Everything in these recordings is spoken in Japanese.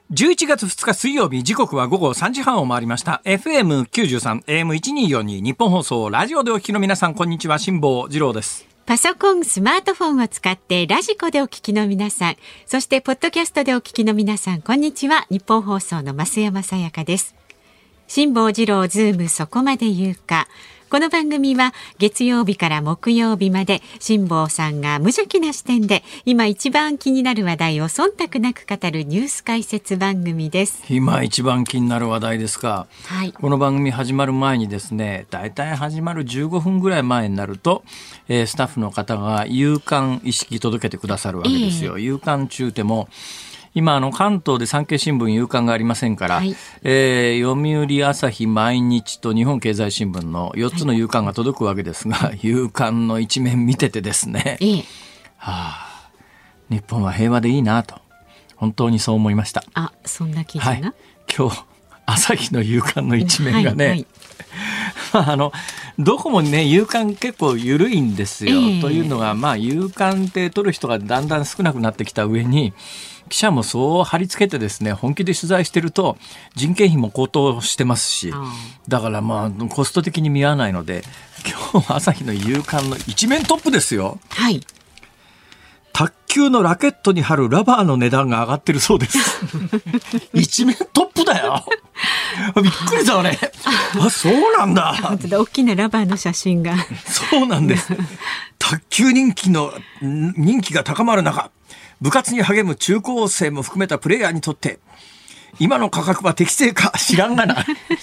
11月2日水曜日、時刻は午後3時半を回りました。 FM93 AM1242 日本放送ラジオでお聞きの皆さん、こんにちは。辛坊治郎です。 パソコン、スマートフォンを使ってラジコでお聞きの皆さん、そしてポッドキャストでお聞きの皆さん、こんにちは。日本放送の増山さやかです。辛坊治郎ズームそこまで言うか。この番組は月曜日から木曜日まで辛坊さんが無邪気な視点で今一番気になる話題を忖度なく語るニュース解説番組です。 今一番気になる話題ですか。 はい、 この番組始まる前にですね、だいたい始まる15分ぐらい前になると、スタッフの方が夕刊意識届けてくださるわけですよ。夕刊中でも今関東で産経新聞夕刊がありませんから、はい、読売朝日毎日と日本経済新聞の4つの夕刊が届くわけですが、はい、夕刊の一面見ててですね、日本は平和でいいなと本当にそう思いました。 あ、そんな記事が、はい、 今日朝日の夕刊の一面がね、どこもね夕刊結構緩いんですよ、というのが夕刊って取る人がだんだん少なくなってきた上に、記者もそう貼り付けてですね、本気で取材してると人件費も高騰してますし、だからコスト的に見合わないので、今日朝日の夕刊の一面トップですよ。 はい。 卓球のラケットに貼るラバーの値段が上がってるそうです一面トップだよびっくりだ俺そうなんだ。 本当だ、大きなラバーの写真がそうなんです卓球人気が高まる中、部活に励む中高生も含めたプレイヤーにとって今の価格は適正か知らんがな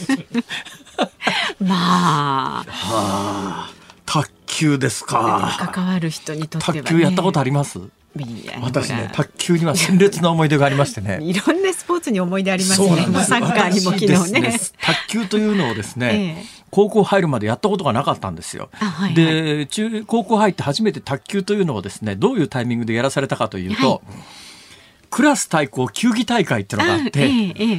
卓球ですか。 関わる人にとってはね。 卓球やったことあります？私ね、卓球には鮮烈な思い出がありましてねいろんなスポーツに思い出ありますね。サッカーにも昨日ね、 卓球というのをですね、高校入るまでやったことがなかったんですよ。で、高校入って初めて卓球というのをですね、どういうタイミングでやらされたかというと、クラス対抗球技大会っていうのがあって、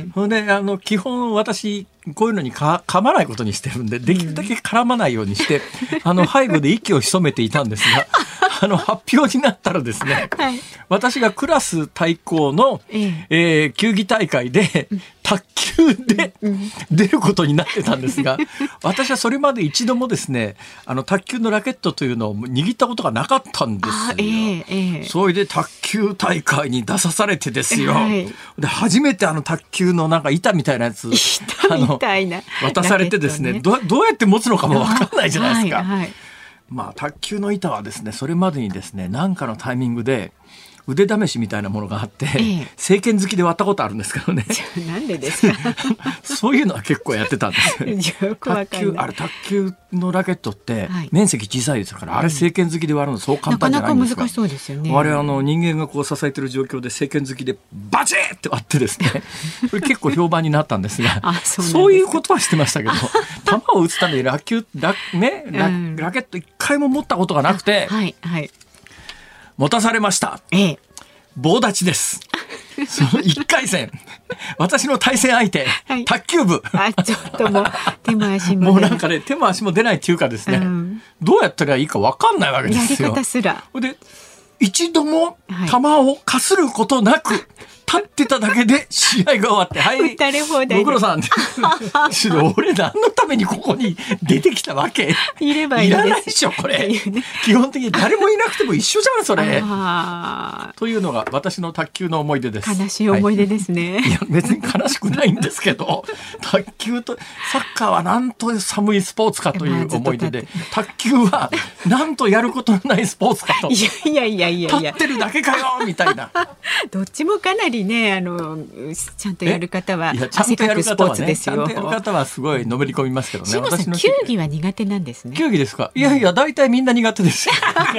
それで基本私こういうのに噛まないことにしてるんで、できるだけ絡まないようにして、背後で息を潜めていたんですが発表になったらですね、私がクラス対抗の、球技大会で卓球で出ることになってたんですが、私はそれまで一度もですね、卓球のラケットというのを握ったことがなかったんですよ。それで卓球大会に出さされてですよ、で初めて卓球のなんか板みたいなやつ渡されてですね、どうやって持つのかも分かんないじゃないですか。卓球の板はですね、それまでにですね、何かのタイミングで腕試しみたいなものがあって、正拳突きで割ったことあるんですけどねなんでですかそういうのは結構やってたんですよくわかんない。 卓球のラケットって面積小さいですから、あれ正拳突きで割るのそう簡単じゃないんですが、 なかなか難しそうですよね。 あれ人間がこう支えてる状況で正拳突きでバチッって割ってですねこれ結構評判になったんですがそういうことはしてましたけど球を打つためにラケット一回も持ったことがなくて、持たされました。棒立ちですその1回戦私の対戦相手、卓球部ちょっともう手も足ももうなんかね、手も足も出ないっていうかですね、どうやったらいいか分かんないわけですよ。 やり方すらで一度も球をかすることなく、立ってただけで試合が終わって、 打たれ放題ご苦労さん俺何のためにここに出てきたわけいればいいです。 いらないでしょこれ、基本的に誰もいなくても一緒じゃんそれというのが私の卓球の思い出です。 悲しい思い出ですね、 いや別に悲しくないんですけど卓球とサッカーはなんと寒いスポーツかという思い出で、卓球はなんとやることのないスポーツかといや立ってるだけかよみたいなどっちもかなりね、ちゃんとやる方は汗かくスポーツですよ。 ちゃんとやる方はすごいのめり込みますけどね。 辛坊さん、球技は苦手なんですね。 球技ですか。いや大体みんな苦手ですよ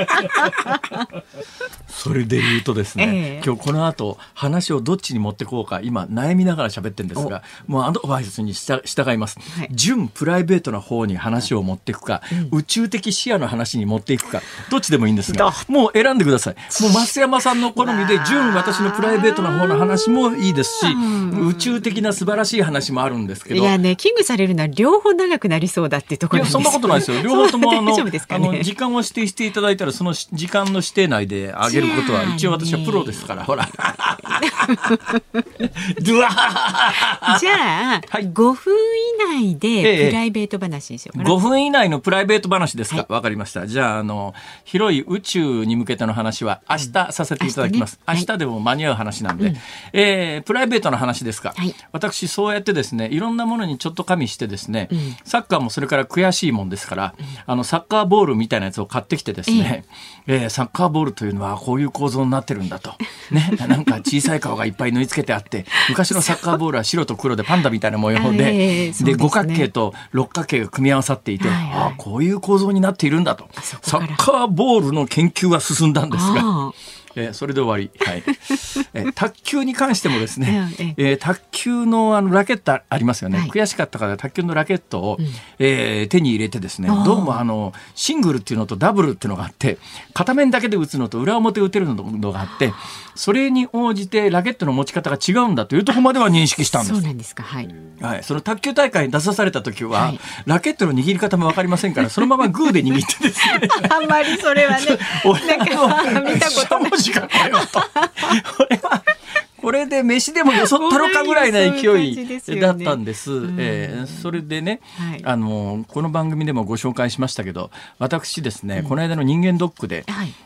それで言うとですね、今日この後話をどっちに持ってこうか今悩みながら喋ってるんですが、もうアドバイスに従います、純プライベートな方に話を持っていくか、宇宙的視野の話に持っていくか、どっちでもいいんですが、もう選んでください。もう増山さんの好みで純私のプライベートな方の話もいいですし、宇宙的な素晴らしい話もあるんですけど、 いやね、危惧されるのは両方長くなりそうだっていうところなんですよ。 いやそんなことないですよ。両方とも大丈夫ですかね。 時間を指定していただいたらその時間の指定内であげることは一応私はプロですからほらドワーじゃあ、はい、5分以内でプライベート話にしようかな。 5分以内のプライベート話ですか。わかりました。じゃあ、広い宇宙に向けての話は明日させていただきます。明日でも間に合う話なんで、プライベートの話ですか。私そうやってですね、いろんなものにちょっと加味してですね、サッカーもそれから悔しいもんですから、サッカーボールみたいなやつを買ってきてですね、サッカーボールというのはこういう構造になってるんだと、ね、なんか小さい顔がいっぱい縫い付けてあって、昔のサッカーボールは白と黒でパンダみたいな模様で、で五角形と六角形が組み合わさっていて、こういう構造になっているんだと。サッカーボールの研究は進んだんですが、それで終わり。はい。卓球に関してもですね、卓球のラケットありますよね。悔しかったから卓球のラケットを、手に入れてですね、どうもシングルっていうのとダブルっていうのがあって、片面だけで打つのと裏表打てるのがあって、それに応じてラケットの持ち方が違うんだというところまでは認識したんです。 そうなんですか。はい。 はい。その卓球大会に出さされた時は、ラケットの握り方もわかりませんから、そのままグーで握ってですね。 あんまりそれはね、なんか見たことない。 これで飯でもよそったろかぐらいの勢いだったんです。それでね、この番組でもご紹介しましたけど、私ですね、この間の人間ドックで、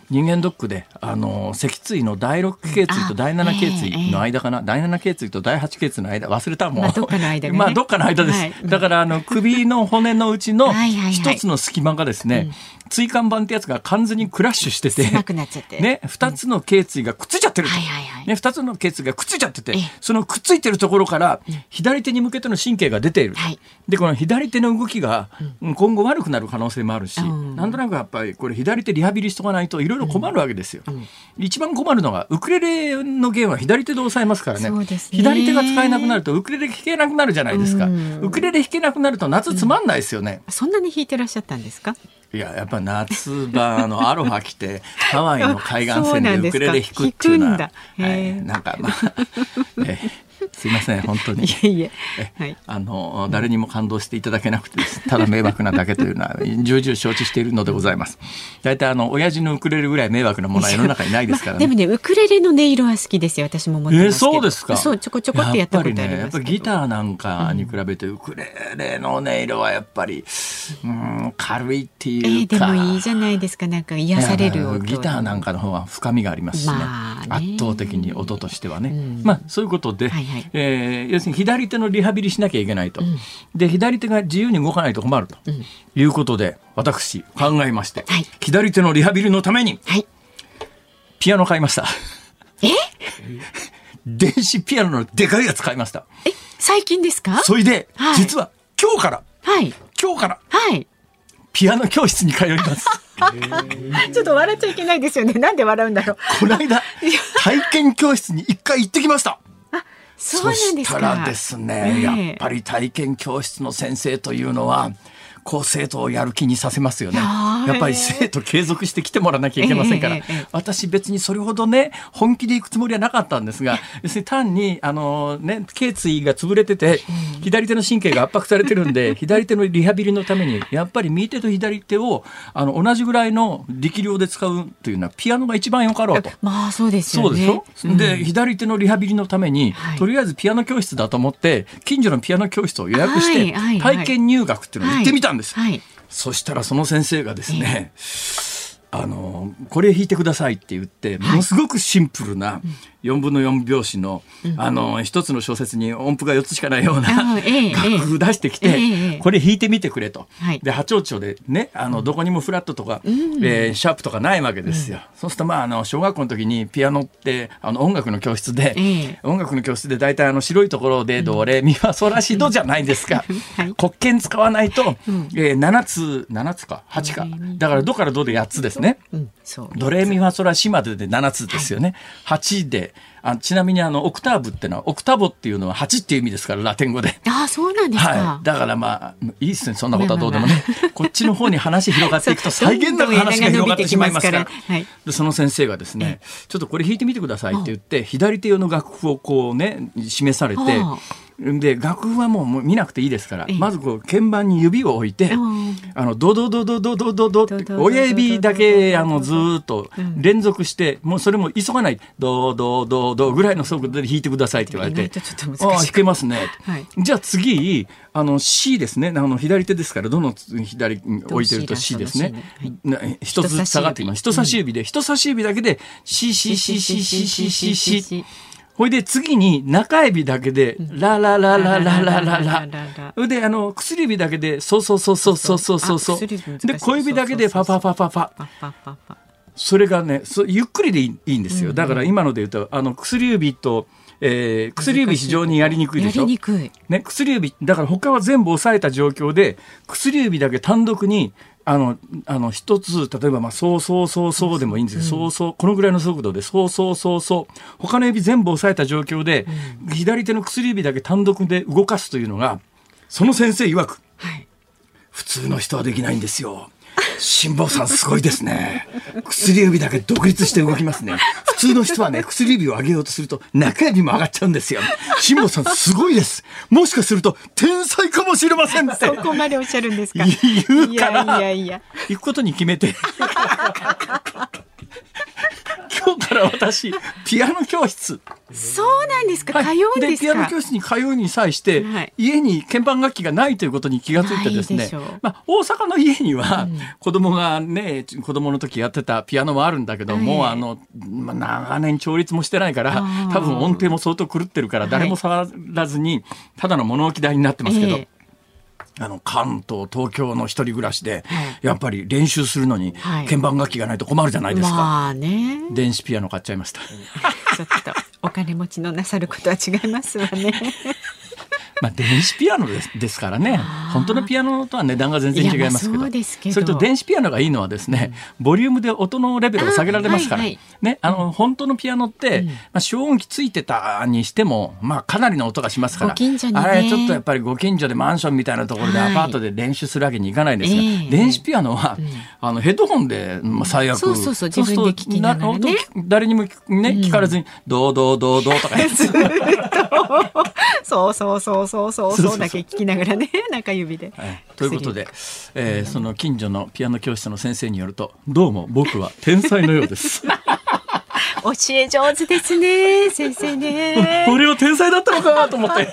脊椎の第6頸椎と第7頸椎の間かな、第7頸椎と第8頸椎の間、忘れたもん。 どっかの間ね。 どっかの間です。だから首の骨のうちの一つの隙間がですね、椎間板ってやつが完全にクラッシュしてて、ね、2つの頸椎がくっついちゃってると。ね、2つの頸椎がくっついちゃってて、そのくっついてるところから左手に向けての神経が出ている。で、この左手の動きが今後悪くなる可能性もあるし、なんとなくやっぱりこれ左手リハビリしとかないといろいろ困るわけですよ。一番困るのがウクレレの弦は左手で押さえますからね。左手が使えなくなるとウクレレ弾けなくなるじゃないですか。ウクレレ弾けなくなると夏つまんないですよね。 そんなに弾いてらっしゃったんですか？ いや、やっぱ夏場アロハ着てハワイの海岸線でウクレレ弾くっていうのは、なんかすいません本当に。誰にも感動していただけなくて、ただ迷惑なだけというのは重々承知しているのでございます。大体親父のウクレレぐらい迷惑なものは世の中にないですからね。 でもね、ウクレレの音色は好きですよ。私も思ってますけど。 そうですか。 そう、ちょこちょこってやったことありますけど。 やっぱりギターなんかに比べてウクレレの音色はやっぱり軽いっていうか。 でもいいじゃないですか。なんか癒される音。 ギターなんかの方は深みがありますしね。圧倒的に音としてはね。そういうことで、要するに左手のリハビリしなきゃいけないと。で、左手が自由に動かないと困るということで、私考えまして、左手のリハビリのためにピアノ買いました。電子ピアノのでかいやつ買いました。 最近ですか？それで、実は今日からピアノ教室に通います。 ちょっと笑っちゃいけないですよね。なんで笑うんだろう。 この間体験教室に1回行ってきました。 そうなんですか。 そしたらですね、やっぱり体験教室の先生というのは生徒をやる気にさせますよね。やっぱり生徒継続して来てもらわなきゃいけませんから、私別にそれほどね本気で行くつもりはなかったんですが、要するに単に頸椎が潰れてて左手の神経が圧迫されてるんで、左手のリハビリのためにやっぱり右手と左手を同じぐらいの力量で使うというのはピアノが一番よかろうと。 そうですよね。 そうでしょ。で、左手のリハビリのために、とりあえずピアノ教室だと思って近所のピアノ教室を予約して体験入学っていうのを行ってみたんです。そしたらその先生がですね、これ弾いてくださいって言って、ものすごくシンプルな4分の4拍子の、一つの小節に音符が4つしかないような楽譜出してきて、これ弾いてみてくれと。で、波長調でね、どこにもフラットとか、シャープとかないわけですよ。そうすると小学校の時にピアノって音楽の教室で大体白いところでドレミファソラシドじゃないですか。黒鍵使わないと、7つか8か。だからドからドで8つですね。ドレミファソラシまでで7つですよね。8で、ちなみにオクターブってのは、オクタボっていうのは8っていう意味ですから、ラテン語で。 そうなんですか。 だからいいですね、そんなことはどうでもね。こっちの方に話広がっていくと際限なく話が広がってしまいますから。で、その先生がですね、ちょっとこれ弾いてみてくださいって言って、左手用の楽譜を示されて、で、楽譜はもう見なくていいですから、まず鍵盤に指を置いて、 ドドドドドドドドって親指だけずっと連続して、もうそれも急がないドドドドぐらいの速度で弾いてくださいって言われて、ああ弾けますね、はい、じゃあ次C ですね、左手ですからどの左に置いてると C ですね、一つ下がっています。人差し指で、人差し指だけで CCCCCCCC、ほいで次に中指だけでララララララララ、で薬指だけでそうそうそうそうそうそうそう、で小指だけでファファファファファ、それがねゆっくりでいいんですよ。だから今ので言うと薬指と薬指非常にやりにくいでしょ。ね、薬指だから他は全部押さえた状況で薬指だけ単独に一つ例えばそうそうそうそうでもいいんですけど、そうそうこのぐらいの速度でそうそうそうそう他の指全部押さえた状況で、左手の薬指だけ単独で動かすというのがその先生曰く、はい、普通の人はできないんですよ。辛坊さんすごいですね。薬指だけ独立して動きますね。普通の人はね薬指を上げようとすると中指も上がっちゃうんですよ。辛坊さんすごいです。もしかすると天才かもしれませんって。 そこまでおっしゃるんですか。 言うから行くことに決めて今日から私ピアノ教室。 そうなんですか、通うんですか。 でピアノ教室に通うに際して、はい、家に鍵盤楽器がないということに気がついてですね、大阪の家には子供がね、子供の時やってたピアノもあるんだけど、もう長年調律もしてないから多分音程も相当狂ってるから誰も触らずにただの物置台になってますけど、関東東京の一人暮らしで、やっぱり練習するのに鍵盤楽器がないと困るじゃないですか、 まあね、 電子ピアノ買っちゃいました。 ちょっとお金持ちのなさることは違いますわね。 電子ピアノですからね、本当のピアノとは値段が全然違いますけど、それと電子ピアノがいいのはですね、ボリュームで音のレベルを下げられますから、ね、本当のピアノって、消音器ついてたにしても、かなりの音がしますから、 ご近所にね、 あれちょっとやっぱりご近所でマンションみたいなところでアパートで練習するわけにいかないんですが、電子ピアノは、ヘッドホンで、最悪そう自分で聞きながらね、 誰にも、聞かれずにドードードードーとかそうだけ聞きながらね、中指で、 ということで、その近所のピアノ教室の先生によると、どうも僕は天才のようです教え上手ですね先生ね。 俺は天才だったのかと思って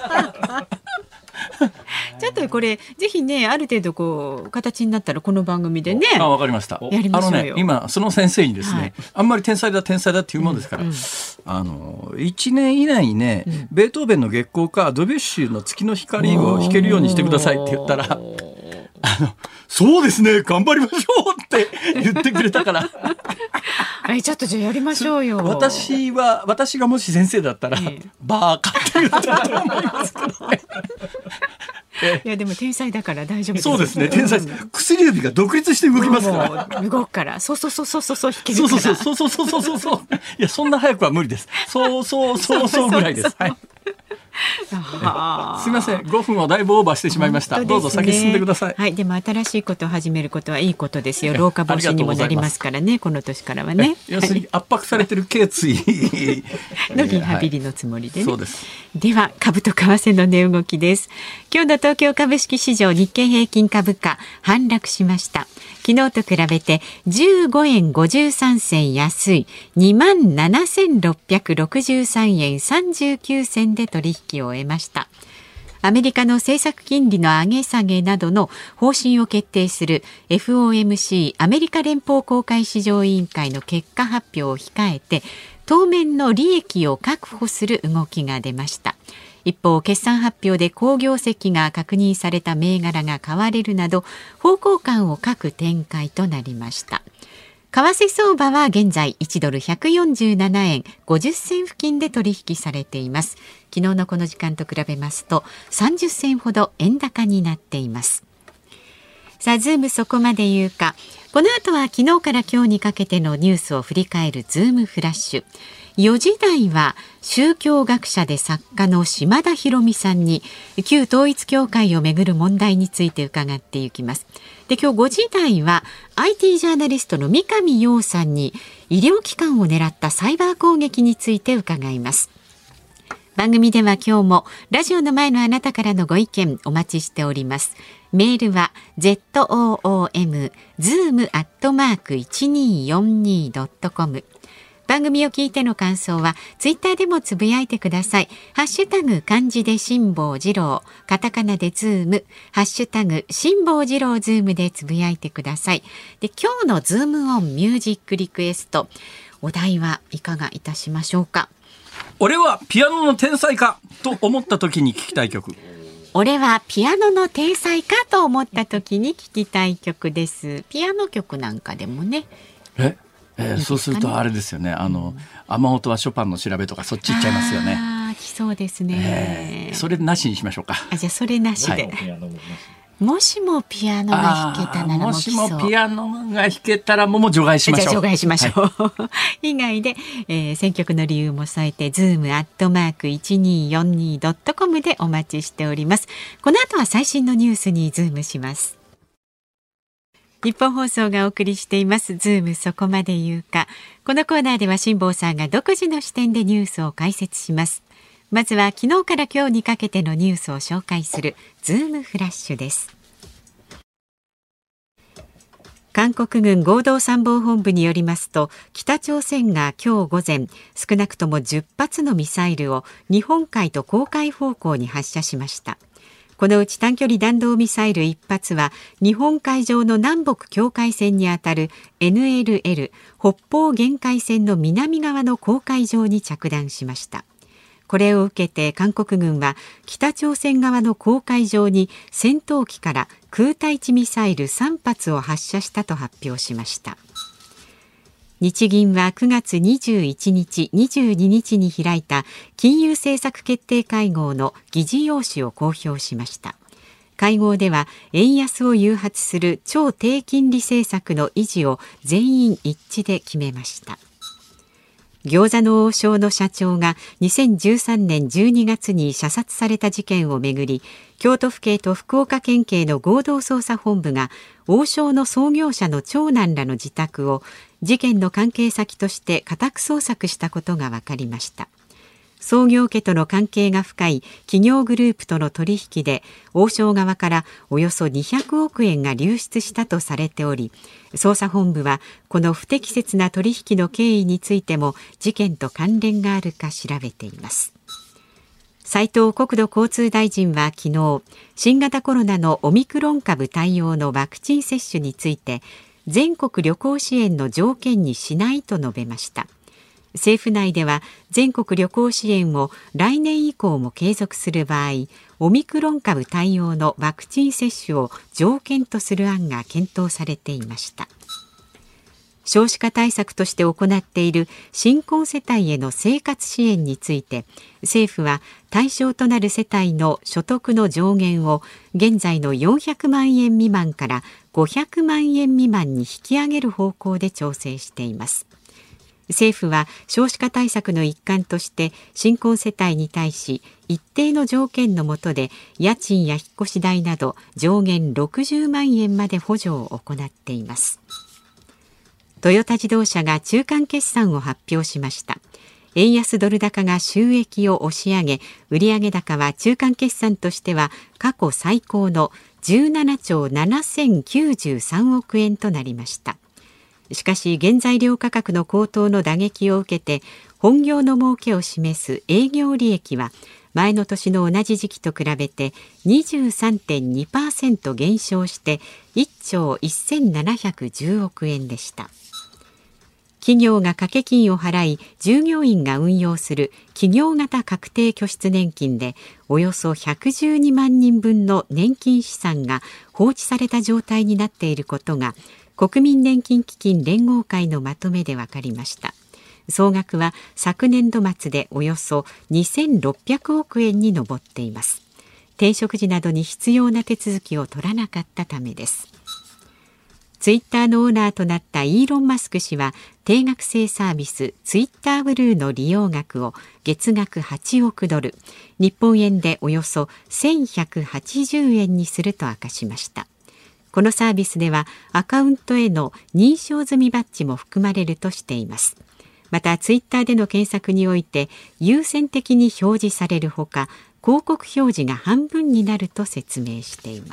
ちょっとこれぜひね、ある程度こう形になったらこの番組でね、 わかりました。 やりましょうよ。 今その先生にですね、あんまり天才だっていうものですから、1年以内にね、ベートーベンの月光かドビュッシーの月の光を弾けるようにしてくださいって言ったら、そうですね頑張りましょうって言ってくれたからちょっとじゃあやりましょうよ。 私がもし先生だったら、バーカって言ったと思いますけどね。 いやでも天才だから大丈夫です。 そうですね、天才です。薬指が独立して動きますから。 動くからそう弾けるから。 そういやそんな早くは無理です。そうぐらいです。はい。すみません、5分をだいぶオーバーしてしまいました。どうぞ先進んでください。 はい、でも新しいことを始めることはいいことですよ。老化防止にもなりますからね、この年からはね。 要するに圧迫されてる頸椎のリハビリのつもりでね。 そうです。 では株と為替の値動きです。今日の東京株式市場、日経平均株価反落しました。昨日と比べて15円53銭安い 27,663 円39銭で取引を終えました。アメリカの政策金利の上げ下げなどの方針を決定する FOMC アメリカ連邦公開市場委員会の結果発表を控えて、当面の利益を確保する動きが出ました。一方、決算発表で好業績が確認された銘柄が買われるなど方向感を欠く展開となりました。為替相場は現在1ドル147円50銭付近で取引されています。昨日のこの時間と比べますと30銭ほど円高になっています。さあ、ズームそこまで言うか。この後は昨日から今日にかけてのニュースを振り返るズームフラッシュ。4時台は宗教学者で作家の島田博美さんに旧統一教会をめぐる問題について伺っていきます。で、今日5時台は IT ジャーナリストの三上洋さんに医療機関を狙ったサイバー攻撃について伺います。 番組では今日もラジオの前のあなたからのご意見お待ちしております。メールは zoom@1242.com。番組を聞いての感想はツイッターでもつぶやいてください。ハッシュタグ漢字で辛坊治郎、カタカナでズーム、ハッシュタグ辛坊治郎ズームでつぶやいてください。で、今日のズームオンミュージックリクエスト、お題はいかがいたしましょうか。 俺はピアノの天才かと思った時に聴きたい曲。 俺はピアノの天才かと思った時に聴きたい曲です。ピアノ曲なんかでもね。 そうするとあれですよね、雨音はショパンの調べとかそっち行っちゃいますよね。 来そうですね、 それなしにしましょうか。 じゃあそれなしで、はい、もしもピアノが弾けたならもしもピアノが弾けたらもう除外しましょう。 じゃあ除外しましょう、はい、以外で、選曲の理由も添えて zoom@1242.com でお待ちしております。この後は最新のニュースにズームします。日本放送がお送りしていますズームそこまで言うか。このコーナーでは辛坊さんが独自の視点でニュースを解説します。まずは昨日から今日にかけてのニュースを紹介するズームフラッシュです。韓国軍合同参謀本部によりますと、北朝鮮が今日午前少なくとも10発のミサイルを日本海と黄海方向に発射しました。このうち短距離弾道ミサイル1発は日本海上の南北境界線にあたる NLL 北方限界線の南側の黄海上に着弾しました。これを受けて韓国軍は北朝鮮側の黄海上に戦闘機から空対地ミサイル3発を発射したと発表しました。日銀は9月21日、22日に開いた金融政策決定会合の議事要旨を公表しました。会合では円安を誘発する超低金利政策の維持を全員一致で決めました。餃子の王将の社長が2013年12月に射殺された事件をめぐり、京都府警と福岡県警の合同捜査本部が王将の創業者の長男らの自宅を事件の関係先として家宅捜索したことが分かりました。創業家との関係が深い企業グループとの取引で王将側からおよそ200億円が流出したとされており、捜査本部はこの不適切な取引の経緯についても事件と関連があるか調べています。斉藤国土交通大臣は昨日、新型コロナのオミクロン株対応のワクチン接種について全国旅行支援の条件にしないと述べました。政府内では全国旅行支援を来年以降も継続する場合、オミクロン株対応のワクチン接種を条件とする案が検討されていました。少子化対策として行っている新婚世帯への生活支援について、政府は対象となる世帯の所得の上限を現在の400万円未満から500万円未満に引き上げる方向で調整しています。政府は少子化対策の一環として新婚世帯に対し一定の条件の下で家賃や引っ越し代など上限60万円まで補助を行っています。トヨタ自動車が中間決算を発表しました。円安ドル高が収益を押し上げ、売上高は中間決算としては過去最高の17兆7093億円となりました。しかし原材料価格の高騰の打撃を受けて本業の儲けを示す営業利益は前の年の同じ時期と比べて 23.2% 減少して1兆1710億円でした。企業が掛け金を払い従業員が運用する企業型確定拠出年金でおよそ112万人分の年金資産が放置された状態になっていることが国民年金基金連合会のまとめで分かりました。総額は昨年度末でおよそ2600億円に上っています。転職時などに必要な手続きを取らなかったためです。ツイッターのオーナーとなったイーロン・マスク氏は定額制サービスツイッターブルーの利用額を月額8億ドル、日本円でおよそ1180円にすると明かしました。このサービスではアカウントへの認証済みバッジも含まれるとしています。 またツイッターでの検索において優先的に表示されるほか、広告表示が半分になると説明しています。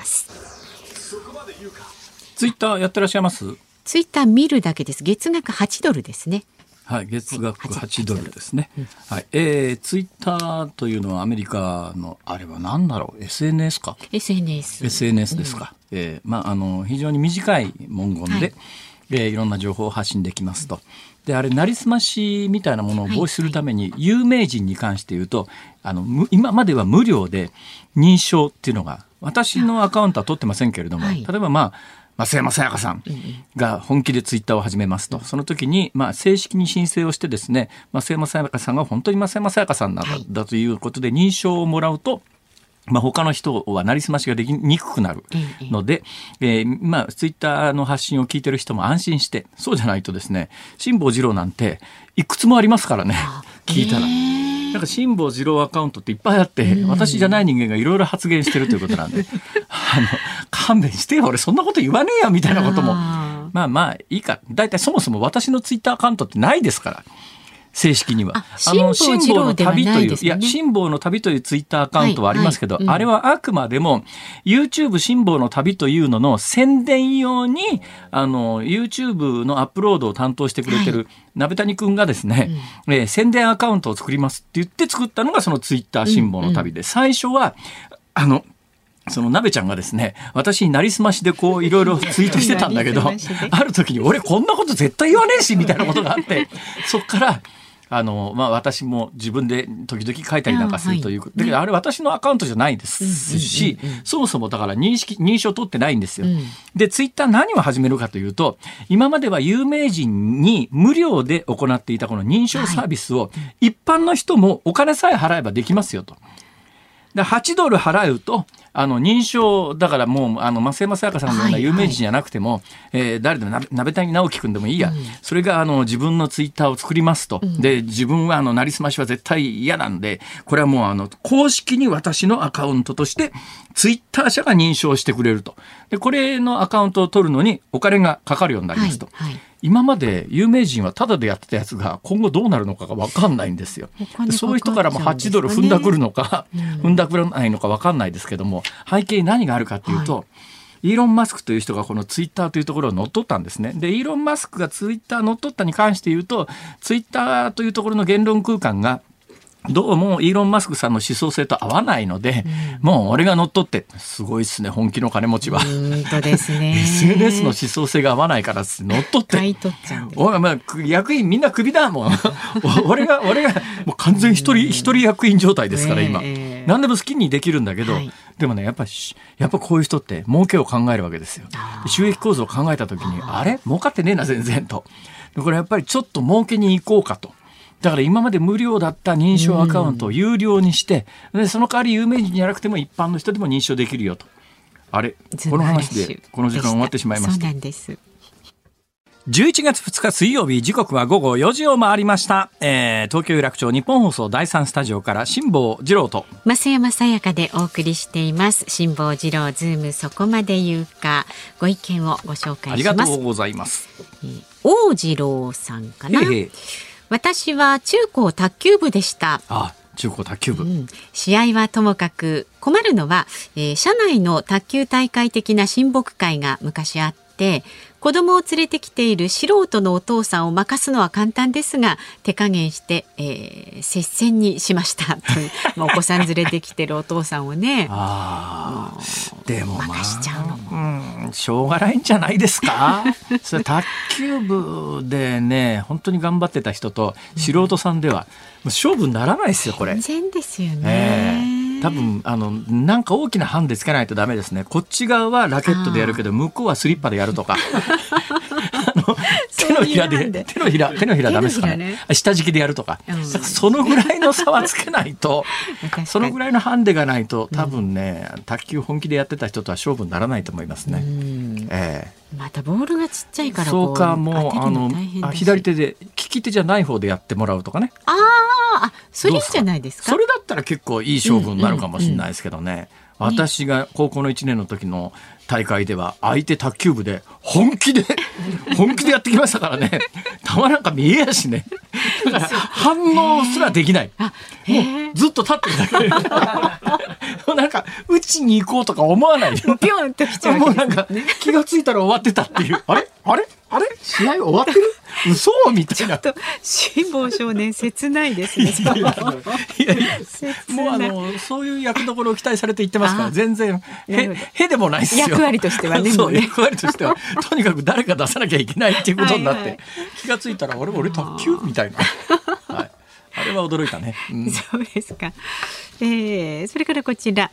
ツイッターやってらっしゃいます？ ツイッター見るだけです。月額$8ですね。 はい、月額$8ですね。はい、ツイッターというのはアメリカのあれは何だろう、 SNS か SNS ですか。非常に短い文言で、いろんな情報を発信できますと。で、あれなりすましみたいなものを防止するために、有名人に関して言うと今までは無料で認証っていうのが、私のアカウントは取ってませんけれども、例えば増山さやかさんが本気でツイッターを始めますと、その時に正式に申請をしてですね、増山さやかさんが本当に増山さやかさんなんだということで認証をもらうと、他の人はなりすましができにくくなるので、ツイッターの発信を聞いてる人も安心して、そうじゃないとですね、辛坊治郎なんていくつもありますからね、聞いたら。なんか辛坊治郎アカウントっていっぱいあって、私じゃない人間がいろいろ発言してるということなんで勘弁してよ、俺そんなこと言わねえよみたいなこともいいか。だいたいそもそも私のツイッターアカウントってないですから、正式には辛坊の旅という、 辛坊の旅というツイッターアカウントはありますけど、あれはあくまでも YouTube 辛坊の旅というのの宣伝用にYouTube のアップロードを担当してくれてる鍋谷くんがですね、宣伝アカウントを作りますって言って作ったのがそのツイッター辛坊の旅で、最初はその鍋ちゃんがですね、私になりすましでこういろいろツイートしてたんだけどある時に俺こんなこと絶対言わねえしみたいなことがあってそっから私も自分で時々書いたりなんかするという、だけどあれ私のアカウントじゃないですし、そもそもだから認証取ってないんですよ。でツイッター何を始めるかというと、今までは有名人に無料で行っていたこの認証サービスを一般の人もお金さえ払えばできますよと。で$8払うと認証だから、もう増山さやかさんのような有名人じゃなくても、誰でも鍋谷直樹くんでもいいや、それが自分のツイッターを作りますと、で自分はなりすましは絶対嫌なんで、これはもう公式に私のアカウントとしてツイッター社が認証してくれると。でこれのアカウントを取るのにお金がかかるようになりますと。今まで有名人はタダでやってたやつが今後どうなるのかが分かんないんですよ。そういう人からも$8踏んだくるのか、踏んだくらないのか分かんないですけども、背景に何があるかというと、イーロン・マスクという人がこのツイッターというところを乗っ取ったんですね。でイーロン・マスクがツイッター乗っ取ったに関して言うと、ツイッターというところの言論空間がどうもイーロン・マスクさんの思想性と合わないので、もう俺が乗っ取って、すごいっすね、本気の金持ちは。 本当ですね。 SNS の思想性が合わないから乗っ取って。 買い取っちゃうんです。 役員みんなクビだもん。俺がもう完全一人役員状態ですから今。何でも好きにできるんだけど、でもねやっぱこういう人って儲けを考えるわけですよ。収益構造を考えた時に、あれ儲かってねえな全然と。これやっぱりちょっと儲けに行こうかと。だから今まで無料だった認証アカウントを有料にして、でその代わり有名人じゃなくても一般の人でも認証できるよと。あれこの話でこの時間終わってしまいました。 そうなんです。 11月2日水曜日、時刻は午後4時を回りました。東京有楽町日本放送第3スタジオから辛坊治郎と増山さやかでお送りしています。辛坊治郎ズームそこまで言うか。ご意見をご紹介します。 ありがとうございます。 大次郎さんかな。私は中高卓球部でした。 中高卓球部、 試合はともかく困るのは、社内の卓球大会的な親睦会が昔あって、子供を連れてきている素人のお父さんを任すのは簡単ですが、手加減して、接戦にしましたというお子さん連れてきてるお父さんをねでも任しちゃうのも、 しょうがないんじゃないですか。それ卓球部でね本当に頑張ってた人と素人さんでは勝負にならないですよこれ。 全然ですよね。 多分なんか大きなハンデつけないとダメですね。こっち側はラケットでやるけど向こうはスリッパでやるとか手のひらダメですかね。下敷きでやるとか、そのぐらいの差はつけないとそのぐらいのハンデがないと多分ね、卓球本気でやってた人とは勝負にならないと思いますね。 またボールがちっちゃいからそうか、もう左手で利き手じゃない方でやってもらうとかね。 それいいんじゃないですか。 それだったら結構いい勝負になるかもしれないですけどね。私が高校の1年の時の大会では相手卓球部で本気でやってきましたからね。球なんか見えやしね。 だから反応すらできない。もうずっと立ってるだけでなんか打ちに行こうとか思わないよ。 ピョンと来ちゃうわけですね。 もうなんか気がついたら終わってたっていう。あれ試合終わってる嘘みたいな。 ちょっと辛坊少年切ないですね。 いやもうそういう役どころを期待されて言ってますから、全然へでもないですよ。 役割としてはね。 そう役割としてはとにかく誰か出さなきゃいけないっていうことになって、気がついたら俺卓球みたいな、はい、あれは驚いたね、 そうですか。それからこちら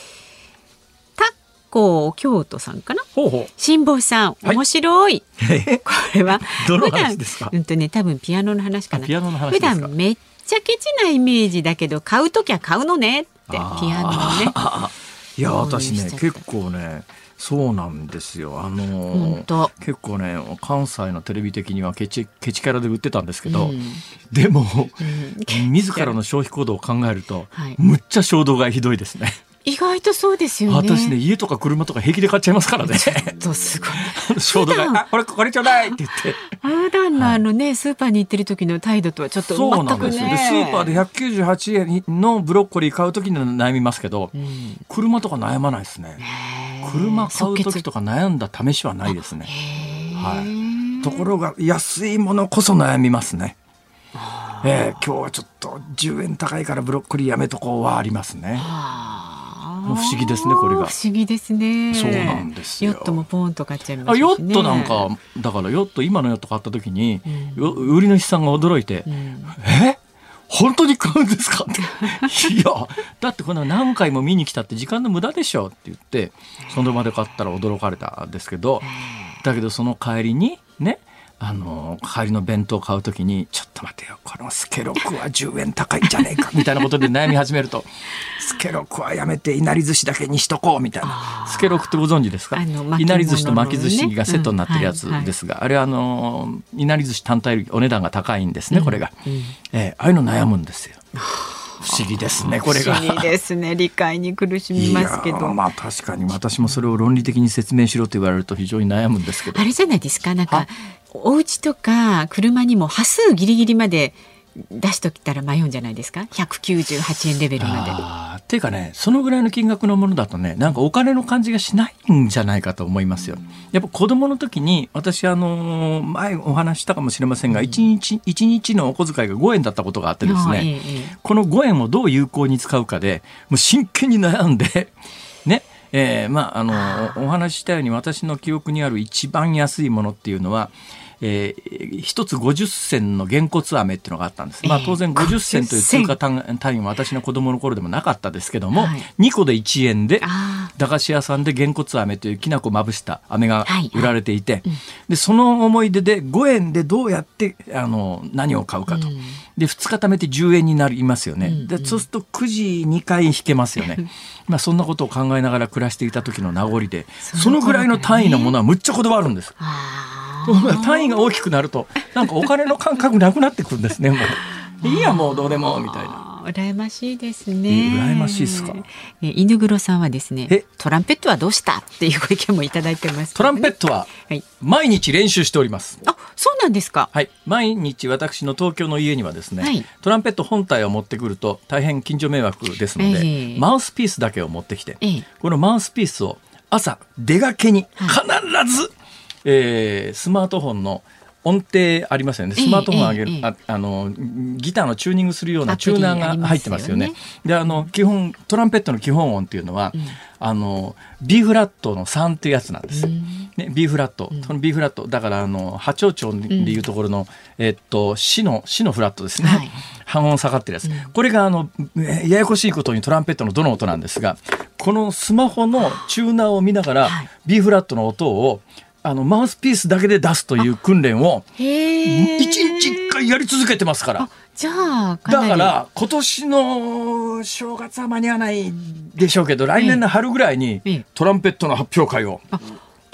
京都さんかな。辛坊さん、面白い。これはどの話ですか。 多分ピアノの話かな。 ピアノの話ですか。 普段めっちゃケチなイメージだけど買うときは買うのねってピアノをね。 いや私ね結構ねそうなんですよ。結構ね関西のテレビ的にはケチキャラで売ってたんですけど、でも、自らの消費行動を考えると、むっちゃ衝動買いひどいですね。 意外とそうですよね。 私ね家とか車とか平気で買っちゃいますからね。 ちょっとすごい衝動買いこれちょうだいって言って普段のスーパーに行ってる時の態度とはちょっと全くね。そうなんですよ。でスーパーで198円のブロッコリー買う時に悩みますけど、車とか悩まないですね。車買う時とか悩んだ試しはないですね。ところが安いものこそ悩みますね。今日はちょっと10円高いからブロッコリーやめとこうはありますね。不思議ですねこれが。 不思議ですね。そうなんですよ。 ヨットもポーンと買っちゃいますしね。 ヨットなんかだから今のヨット買った時に、売り主さんが驚いて、本当に買うんですかっていやだってこの何回も見に来たって時間の無駄でしょって言ってその場で買ったら驚かれたんですけど、だけどその帰りにね帰りの弁当を買うときにちょっと待てよこのスケロクは10円高いんじゃねえかみたいなことで悩み始めるとスケロクはやめていなり寿司だけにしとこうみたいな。スケロクってご存知ですか。いなり寿司と巻き寿司がセットになってるやつですが、あれはいなり寿司単体よりお値段が高いんですねこれが、ああいうの悩むんですよ。不思議ですねこれが。 不思議ですね。理解に苦しみますけど。 確かに私もそれを論理的に説明しろと言われると非常に悩むんですけど。 あれじゃないですか。なんかお家とか車にも端数ギリギリまで出しときたら迷うんじゃないですか。198円レベルまで。 っていうかねそのぐらいの金額のものだとねなんかお金の感じがしないんじゃないかと思いますよ。やっぱ子供の時に私前お話したかもしれませんが、1日のお小遣いが5円だったことがあってですね、この5円をどう有効に使うかでもう真剣に悩んでね、お話ししたように私の記憶にある一番安いものっていうのは一つ50銭のげんこつ飴っていうのがあったんです。当然50銭という通貨単位は私の子供の頃でもなかったですけども、2個で1円で駄菓子屋さんでげんこつ飴というきな粉まぶした飴が売られていて、でその思い出で5円でどうやって何を買うかと、で2日貯めて10円になりますよね。でそうするとくじ2回引けますよね。そんなことを考えながら暮らしていた時の名残で、そのぐらいの単位のものはむっちゃこだわるんです。単位が大きくなるとなんかお金の感覚なくなってくるんですね。もういいやもうどうでもみたいな。 羨ましいですね。 羨ましいですか。 犬黒さんはですねトランペットはどうしたっていうご意見もいただいてます、ね。 トランペットは毎日練習しております。 そうなんですか。 はい、毎日私の東京の家にはですね、トランペット本体を持ってくると大変近所迷惑ですので、マウスピースだけを持ってきて、このマウスピースを朝出がけに必ず、スマートフォンの音程ありますよね。スマートフォン上げる、ギターのチューニングするようなチューナーが入ってますよね。で基本トランペットの基本音っていうのは、B フラットの3っていうやつなんです、B フラット、その B フラットだから波長長でいうところの、C のフラットですね、半音下がってるやつ、これがややこしいことにトランペットのどの音なんですが、このスマホのチューナーを見ながら、B フラットの音をマウスピースだけで出すという訓練を1日1回やり続けてますから。 じゃあだから今年の正月は間に合わないでしょうけど、来年の春ぐらいにトランペットの発表会を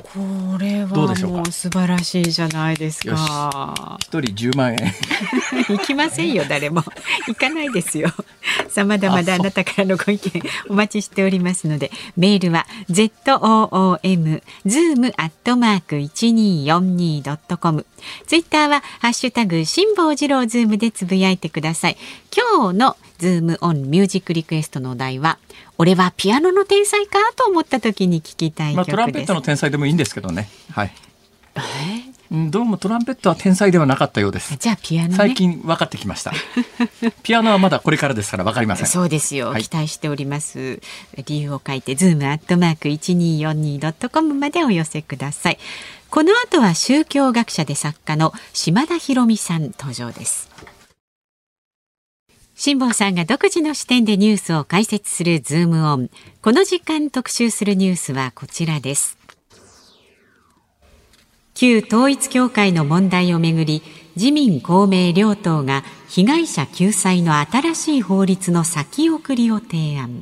これはもう素晴らしいじゃないですか。 一人10万円行きませんよ、誰も行かないですよ。さあ、まだまだあなたからのご意見お待ちしておりますので、メールは zoom@1242.com、 ツイッターはハッシュタグ辛坊治郎ズームでつぶやいてください。今日のズームオンミュージックリクエストのお題は、俺はピアノの天才かと思った時に聞きたい曲です。 トランペットの天才でもいいんですけどね。はい。どうもトランペットは天才ではなかったようです。 じゃあピアノね。 最近分かってきましたピアノはまだこれからですから分かりません。 そうですよ、期待しております。理由を書いて zoom@1242.com までお寄せください。この後は宗教学者で作家の島田博美さん登場です。辛坊さんが独自の視点でニュースを解説するズームオン。この時間特集するニュースはこちらです。旧統一教会の問題をめぐり、自民公明両党が被害者救済の新しい法律の先送りを提案。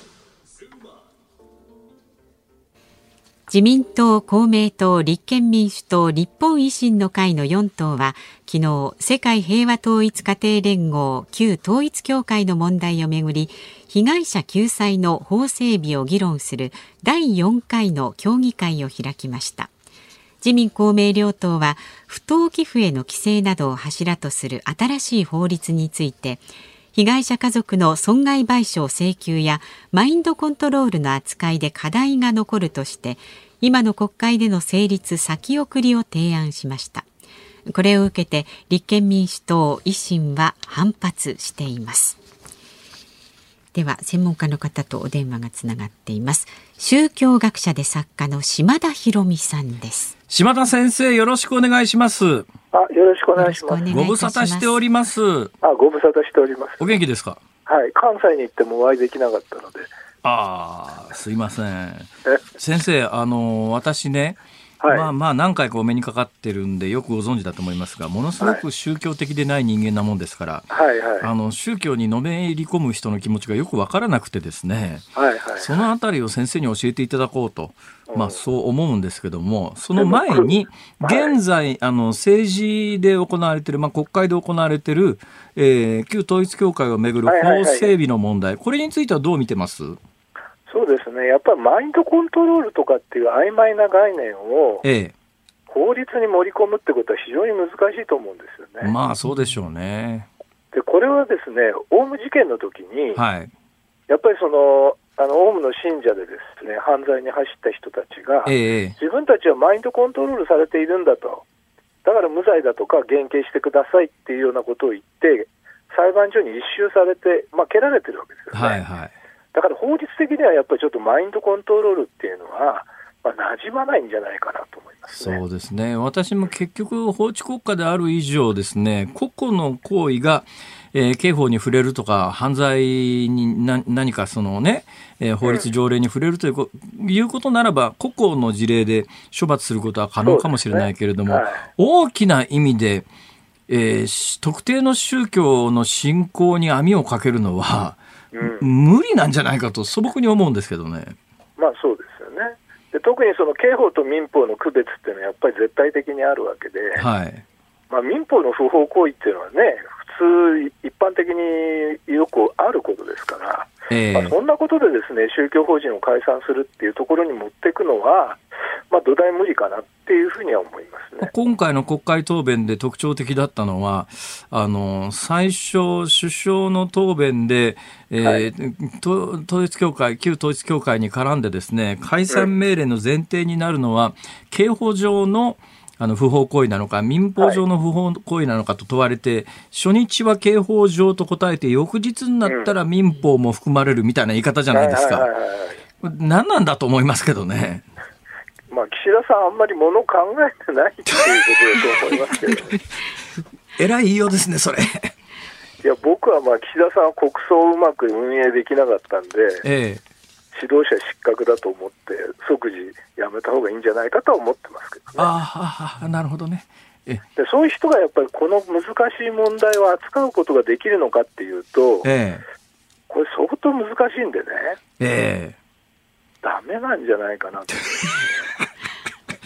自民党、公明党、立憲民主党、日本維新の会の4党は昨日、世界平和統一家庭連合旧統一教会の問題をめぐり、被害者救済の法整備を議論する第4回の協議会を開きました。自民公明両党は不当寄付への規制などを柱とする新しい法律について、被害者家族の損害賠償請求やマインドコントロールの扱いで課題が残るとして、今の国会での成立先送りを提案しました。これを受けて立憲民主党、維新は反発しています。では専門家の方とお電話がつながっています。宗教学者で作家の島田博美さんです。 島田先生、よろしくお願いします。 よろしくお願いします。 ご無沙汰しております。 ご無沙汰しております。 お元気ですか？ はい、関西に行ってもお会いできなかったので。 すいません。先生、私ね、何回かお目にかかってるんでよくご存知だと思いますが、ものすごく宗教的でない人間なもんですから、宗教にのめり込む人の気持ちがよく分からなくてですね、そのあたりを先生に教えていただこうと、そう思うんですけども、その前に現在政治で行われている、国会で行われている、旧統一教会をめぐる法整備の問題、これについてはどう見てます？ そうですね、やっぱりマインドコントロールとかっていう曖昧な概念を法律に盛り込むってことは非常に難しいと思うんですよね。 そうでしょうね。 でこれはですね、オウム事件の時に、やっぱりオウムの信者でですね、犯罪に走った人たちが、自分たちはマインドコントロールされているんだと、だから無罪だとか減刑してくださいっていうようなことを言って裁判所に一蹴されて、蹴られてるわけですよね。だから法律的にはやっぱりちょっとマインドコントロールっていうのは、馴染まないんじゃないかなと思いますね。 そうですね。私も結局法治国家である以上ですね、個々の行為が、刑法に触れるとか犯罪に何か法律条例に触れるということならば、個々の事例で処罰することは可能かもしれないけれども、大きな意味で、特定の宗教の信仰に網をかけるのは無理なんじゃないかと素朴に思うんですけどね。 そうですよね。で特にその刑法と民法の区別っていうのはやっぱり絶対的にあるわけで、民法の不法行為っていうのはね、普通一般的によくあることですから、そんなことでですね、宗教法人を解散するっていうところに持っていくのは、土台無理かなっていうふうには思いますね。 今回の国会答弁で特徴的だったのは、最初首相の答弁で、統一教会、旧統一教会に絡んでですね、解散命令の前提になるのは、刑法上の不法行為なのか民法上の不法行為なのかと問われて、初日は刑法上と答えて翌日になったら民法も含まれるみたいな言い方じゃないですか。何なんだと思いますけどね。 岸田さんあんまりものを考えてないっていうことだと思いますけどえらい言いようですねそれ。 いや僕は岸田さんは国葬をうまく運営できなかったんで、指導者失格だと思って即時やめた方がいいんじゃないかとは思ってますけどね。 なるほどね。 でそういう人がやっぱりこの難しい問題を扱うことができるのかっていうと、これ相当難しいんでね、ダメなんじゃないかなと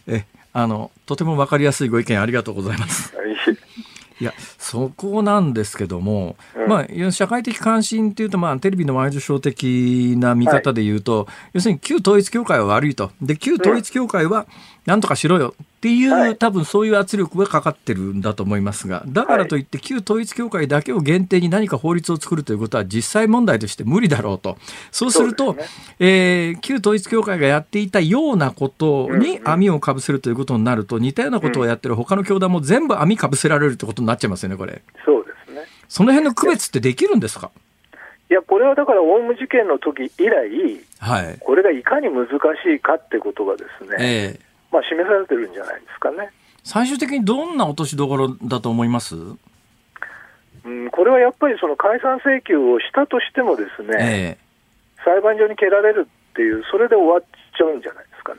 とても分かりやすいご意見ありがとうございます。いや、そこなんですけども、社会的関心というと、テレビのワイドショー的な見方で言うと、要するに旧統一教会は悪いと。で、旧統一教会は何とかしろよっていう、多分そういう圧力がかかってるんだと思いますが、だからといって旧統一教会だけを限定に何か法律を作るということは実際問題として無理だろうと。そうすると、旧統一教会がやっていたようなことに網をかぶせるということになると、似たようなことをやってる他の教団も全部網かぶせられるってことになっちゃいますよね、これ。 そうですね。 その辺の区別ってできるんですか？ いや、これはだからオウム事件の時以来、これがいかに難しいかってことがですね、示されてるんじゃないですかね。 最終的にどんな落としどころだと思います？ これはやっぱりその解散請求をしたとしてもですね、裁判所に蹴られるっていう、それで終わっちゃうんじゃないですかね。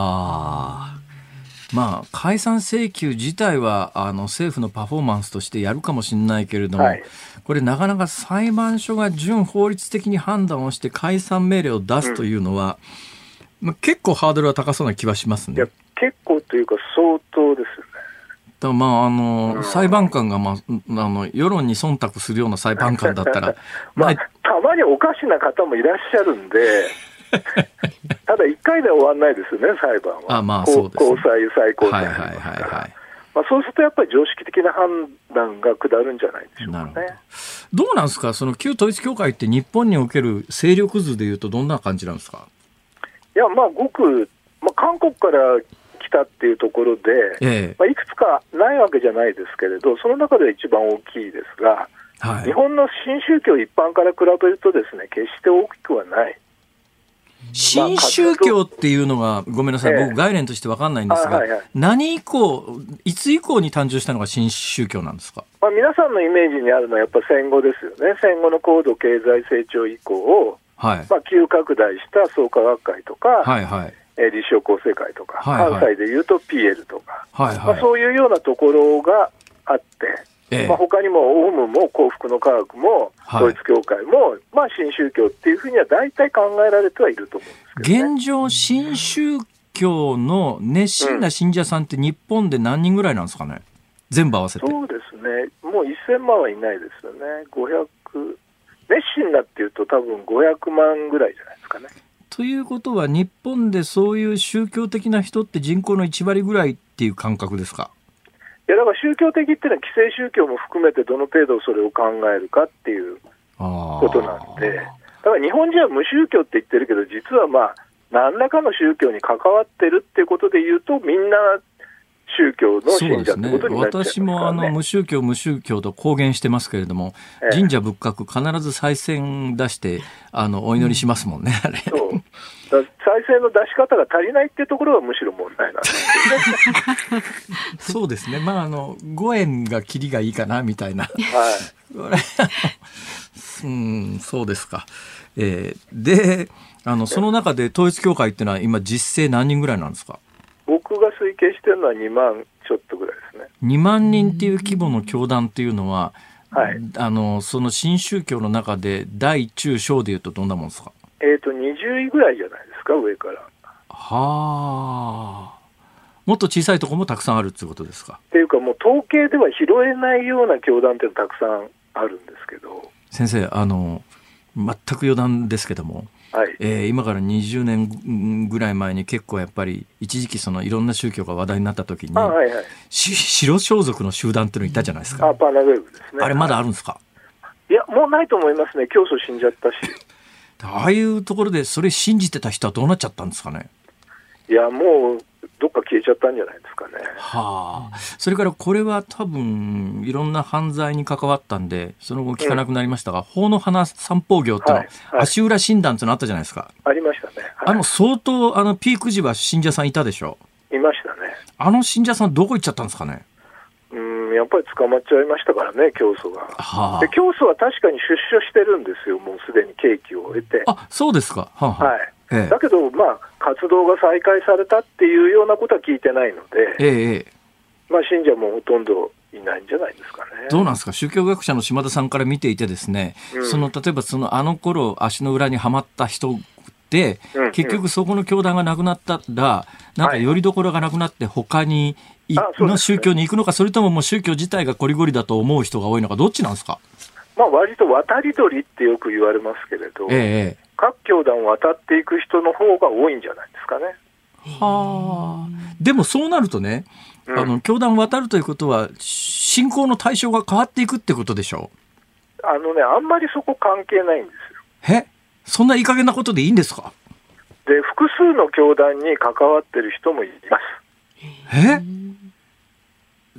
解散請求自体は政府のパフォーマンスとしてやるかもしれないけれども、これなかなか裁判所が準法律的に判断をして解散命令を出すというのは、結構ハードルは高そうな気はしますね。 いや、結構というか相当ですよね。裁判官が、世論に忖度するような裁判官だったらたまにおかしな方もいらっしゃるんでただ1回で終わらないですよね、裁判は。 そうですね、 高裁、最高裁そうするとやっぱり常識的な判断が下るんじゃないでしょうかね。 どうなんですか、その旧統一教会って日本における勢力図でいうとどんな感じなんですか？ いや、ごく、韓国から来たっていうところで、いくつかないわけじゃないですけれど、その中で一番大きいですが、日本の新宗教一般から比べるとですね、決して大きくはない。 新宗教っていうのが、ごめんなさい、僕概念として分かんないんですが、いつ以降に誕生したのが新宗教なんですか？ 皆さんのイメージにあるのはやっぱ戦後ですよね。戦後の高度経済成長以降、急拡大した創価学会とか、立正厚生会とか、関西でいうと PL とか、そういうようなところがあって、他にもオウムも幸福の科学も統一教会も、新宗教っていうふうには大体考えられてはいると思うんですけどね。現状、 新宗教の熱心な信者さんって日本で何人ぐらいなんですかね、全部合わせて。 そうですね、もう1000万はいないですよね。熱心だっていうと多分500万ぐらいじゃないですかね。 ということは日本でそういう宗教的な人って人口の1割ぐらいっていう感覚ですか？ いや、だから宗教的っていうのは既成宗教も含めてどの程度それを考えるかっていうことなんで、だから日本人は無宗教って言ってるけど、実は何らかの宗教に関わってるっていうことでいうと、みんな宗教の信者ってことになっちゃいますからね。 私も無宗教と公言してますけれども、神社仏閣必ず賽銭出してお祈りしますもんね、あれ。 そうだ、賽銭の出し方が足りないっていうところがむしろ問題なんですよね。 そうですね、5円がキリがいいかなみたいな、そうですか。で、その中で統一教会っていうのは今実勢何人ぐらいなんですか？ 僕が推計してるのは2万ちょっとぐらいですね。 2万人っていう規模の教団っていうのは、その新宗教の中で大中小でいうとどんなもんですか ？20位ぐらいじゃないですか、上から。 もっと小さいところもたくさんあるっていうことですか？ っていうか、もう統計では拾えないような教団っていうのはたくさんあるんですけど。 先生、全く余談ですけども、今から20年ぐらい前に結構やっぱり一時期いろんな宗教が話題になった時に、白装束の集団っていうのいたじゃないですか。 パナグレブですね。 あれまだあるんですか？ いや、もうないと思いますね。教祖死んじゃったし。 ああいうところでそれ信じてた人はどうなっちゃったんですかね？ いや、もうどっか消えちゃったんじゃないですかね。 それからこれは多分いろんな犯罪に関わったんでその後聞かなくなりましたが、法の花散歩業っていうの、足裏診断っていうのあったじゃないですか。 ありましたね。 相当ピーク時は信者さんいたでしょ？ いましたね。 信者さんどこ行っちゃったんですかね？ やっぱり捕まっちゃいましたからね、教祖が。で、教祖は確かに出所してるんですよ、もうすでに刑期を終えて。 そうですか。 だけど、活動が再開されたっていうようなことは聞いてないので、信者もほとんどいないんじゃないですかね。 どうなんですか、宗教学者の島田さんから見ていてですね、例えばあの頃足の裏にはまった人っで、結局そこの教団がなくなったら、なんかよりどころがなくなって他にの宗教に行くのか、それとももう宗教自体がこりごりだと思う人が多いのか、どっちなんですか？ 割と渡り鳥ってよく言われますけれど、各教団を渡っていく人の方が多いんじゃないですかね。 はあ。でもそうなるとね、教団を渡るということは信仰の対象が変わっていくってことでしょう？ あんまりそこ関係ないんですよ。 そんないい加減なことでいいんですか？ で、複数の教団に関わってる人もいます。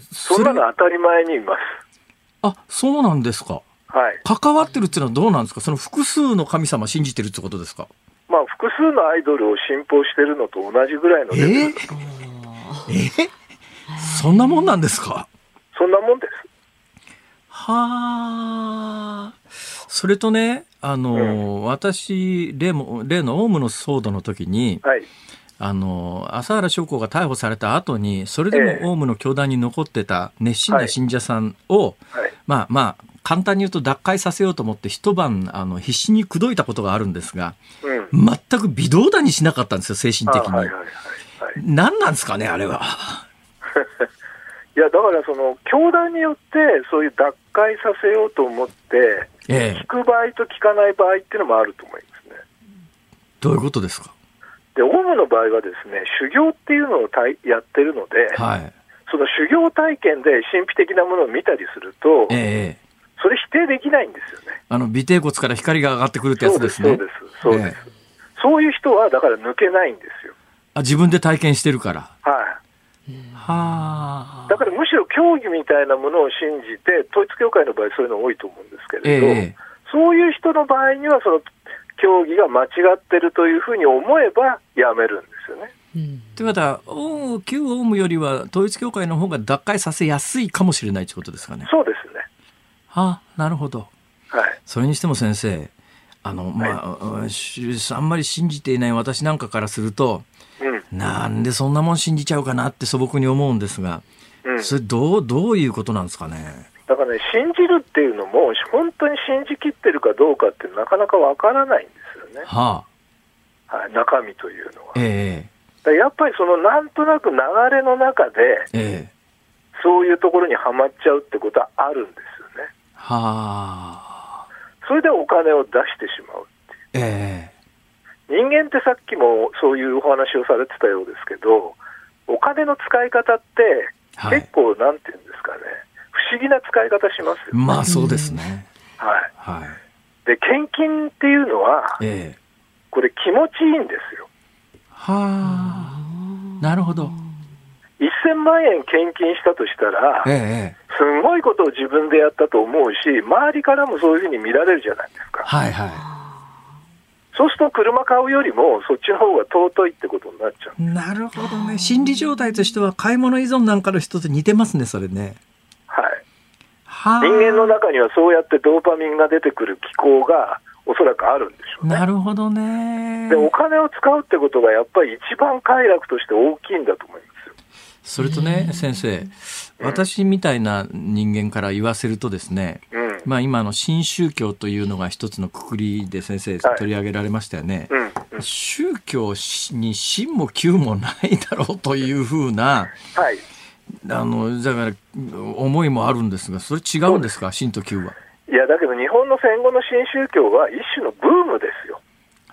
そんなの当たり前にいます。 そうなんですか。 はい。 関わってるっていうのはどうなんですか？その複数の神様信じてるってことですか？ 複数のアイドルを信奉してるのと同じぐらいのレベルだと思います。 そんなもんなんですか？ そんなもんです。 はあ。それとね、私例のオウムの騒動の時に、麻原彰晃が逮捕された後に、それでもオウムの教団に残ってた熱心な信者さんを、簡単に言うと脱会させようと思って一晩必死に口説いたことがあるんですが、全く微動だにしなかったんですよ、精神的に。何なんですかね、あれは。 いや、だから教団によってそういう脱会させようと思って、聞く場合と聞かない場合っていうのもあると思いますね。 どういうことですか？ で、オウムの場合はですね、修行っていうのをやってるので、その修行体験で神秘的なものを見たりすると、それ否定できないんですよね。 尾てい骨から光が上がってくるってやつですね。 そうです。そういう人はだから抜けないんですよ。 自分で体験してるから。 だからむしろ教義みたいなものを信じて、統一教会の場合そういうの多いと思うんですけれど、そういう人の場合にはその教義が間違ってるというふうに思えばやめるんですよね。 ということは、旧オウムよりは統一教会の方が脱会させやすいかもしれないということですかね。 そうですね。 なるほど。それにしても先生、あんまり信じていない私なんかからすると、なんでそんなもん信じちゃうかなって素朴に思うんですが、それどういうことなんですかね。 だからね、信じるっていうのも本当に信じきってるかどうかってなかなかわからないんですよね。中身というのは。やっぱりなんとなく流れの中で、そういうところにはまっちゃうってことはあるんですよね。それでお金を出してしまうっていう。人間ってさっきもそういうお話をされてたようですけど、お金の使い方って結構なんていうんですかね、不思議な使い方しますよね。 そうですね。 で、献金っていうのは、これ気持ちいいんですよ。 なるほど。 1000万円献金したとしたら、すごいことを自分でやったと思うし、周りからもそういうふうに見られるじゃないですか。そうすると車買うよりもそっちの方が尊いってことになっちゃう。 なるほどね。心理状態としては買い物依存なんかの人と似てますね、それね。 人間の中にはそうやってドーパミンが出てくる機構がおそらくあるんでしょうね。 なるほどね。 で、お金を使うってことがやっぱり一番快楽として大きいんだと思いますよ。 それとね、先生、私みたいな人間から言わせるとですね、今の新宗教というのが一つの括りで先生取り上げられましたよね。宗教に真も旧もないだろうというふうな、だから思いもあるんですが、それ違うんですか、新と旧は。 いや、だけど日本の戦後の新宗教は一種のブームですよ。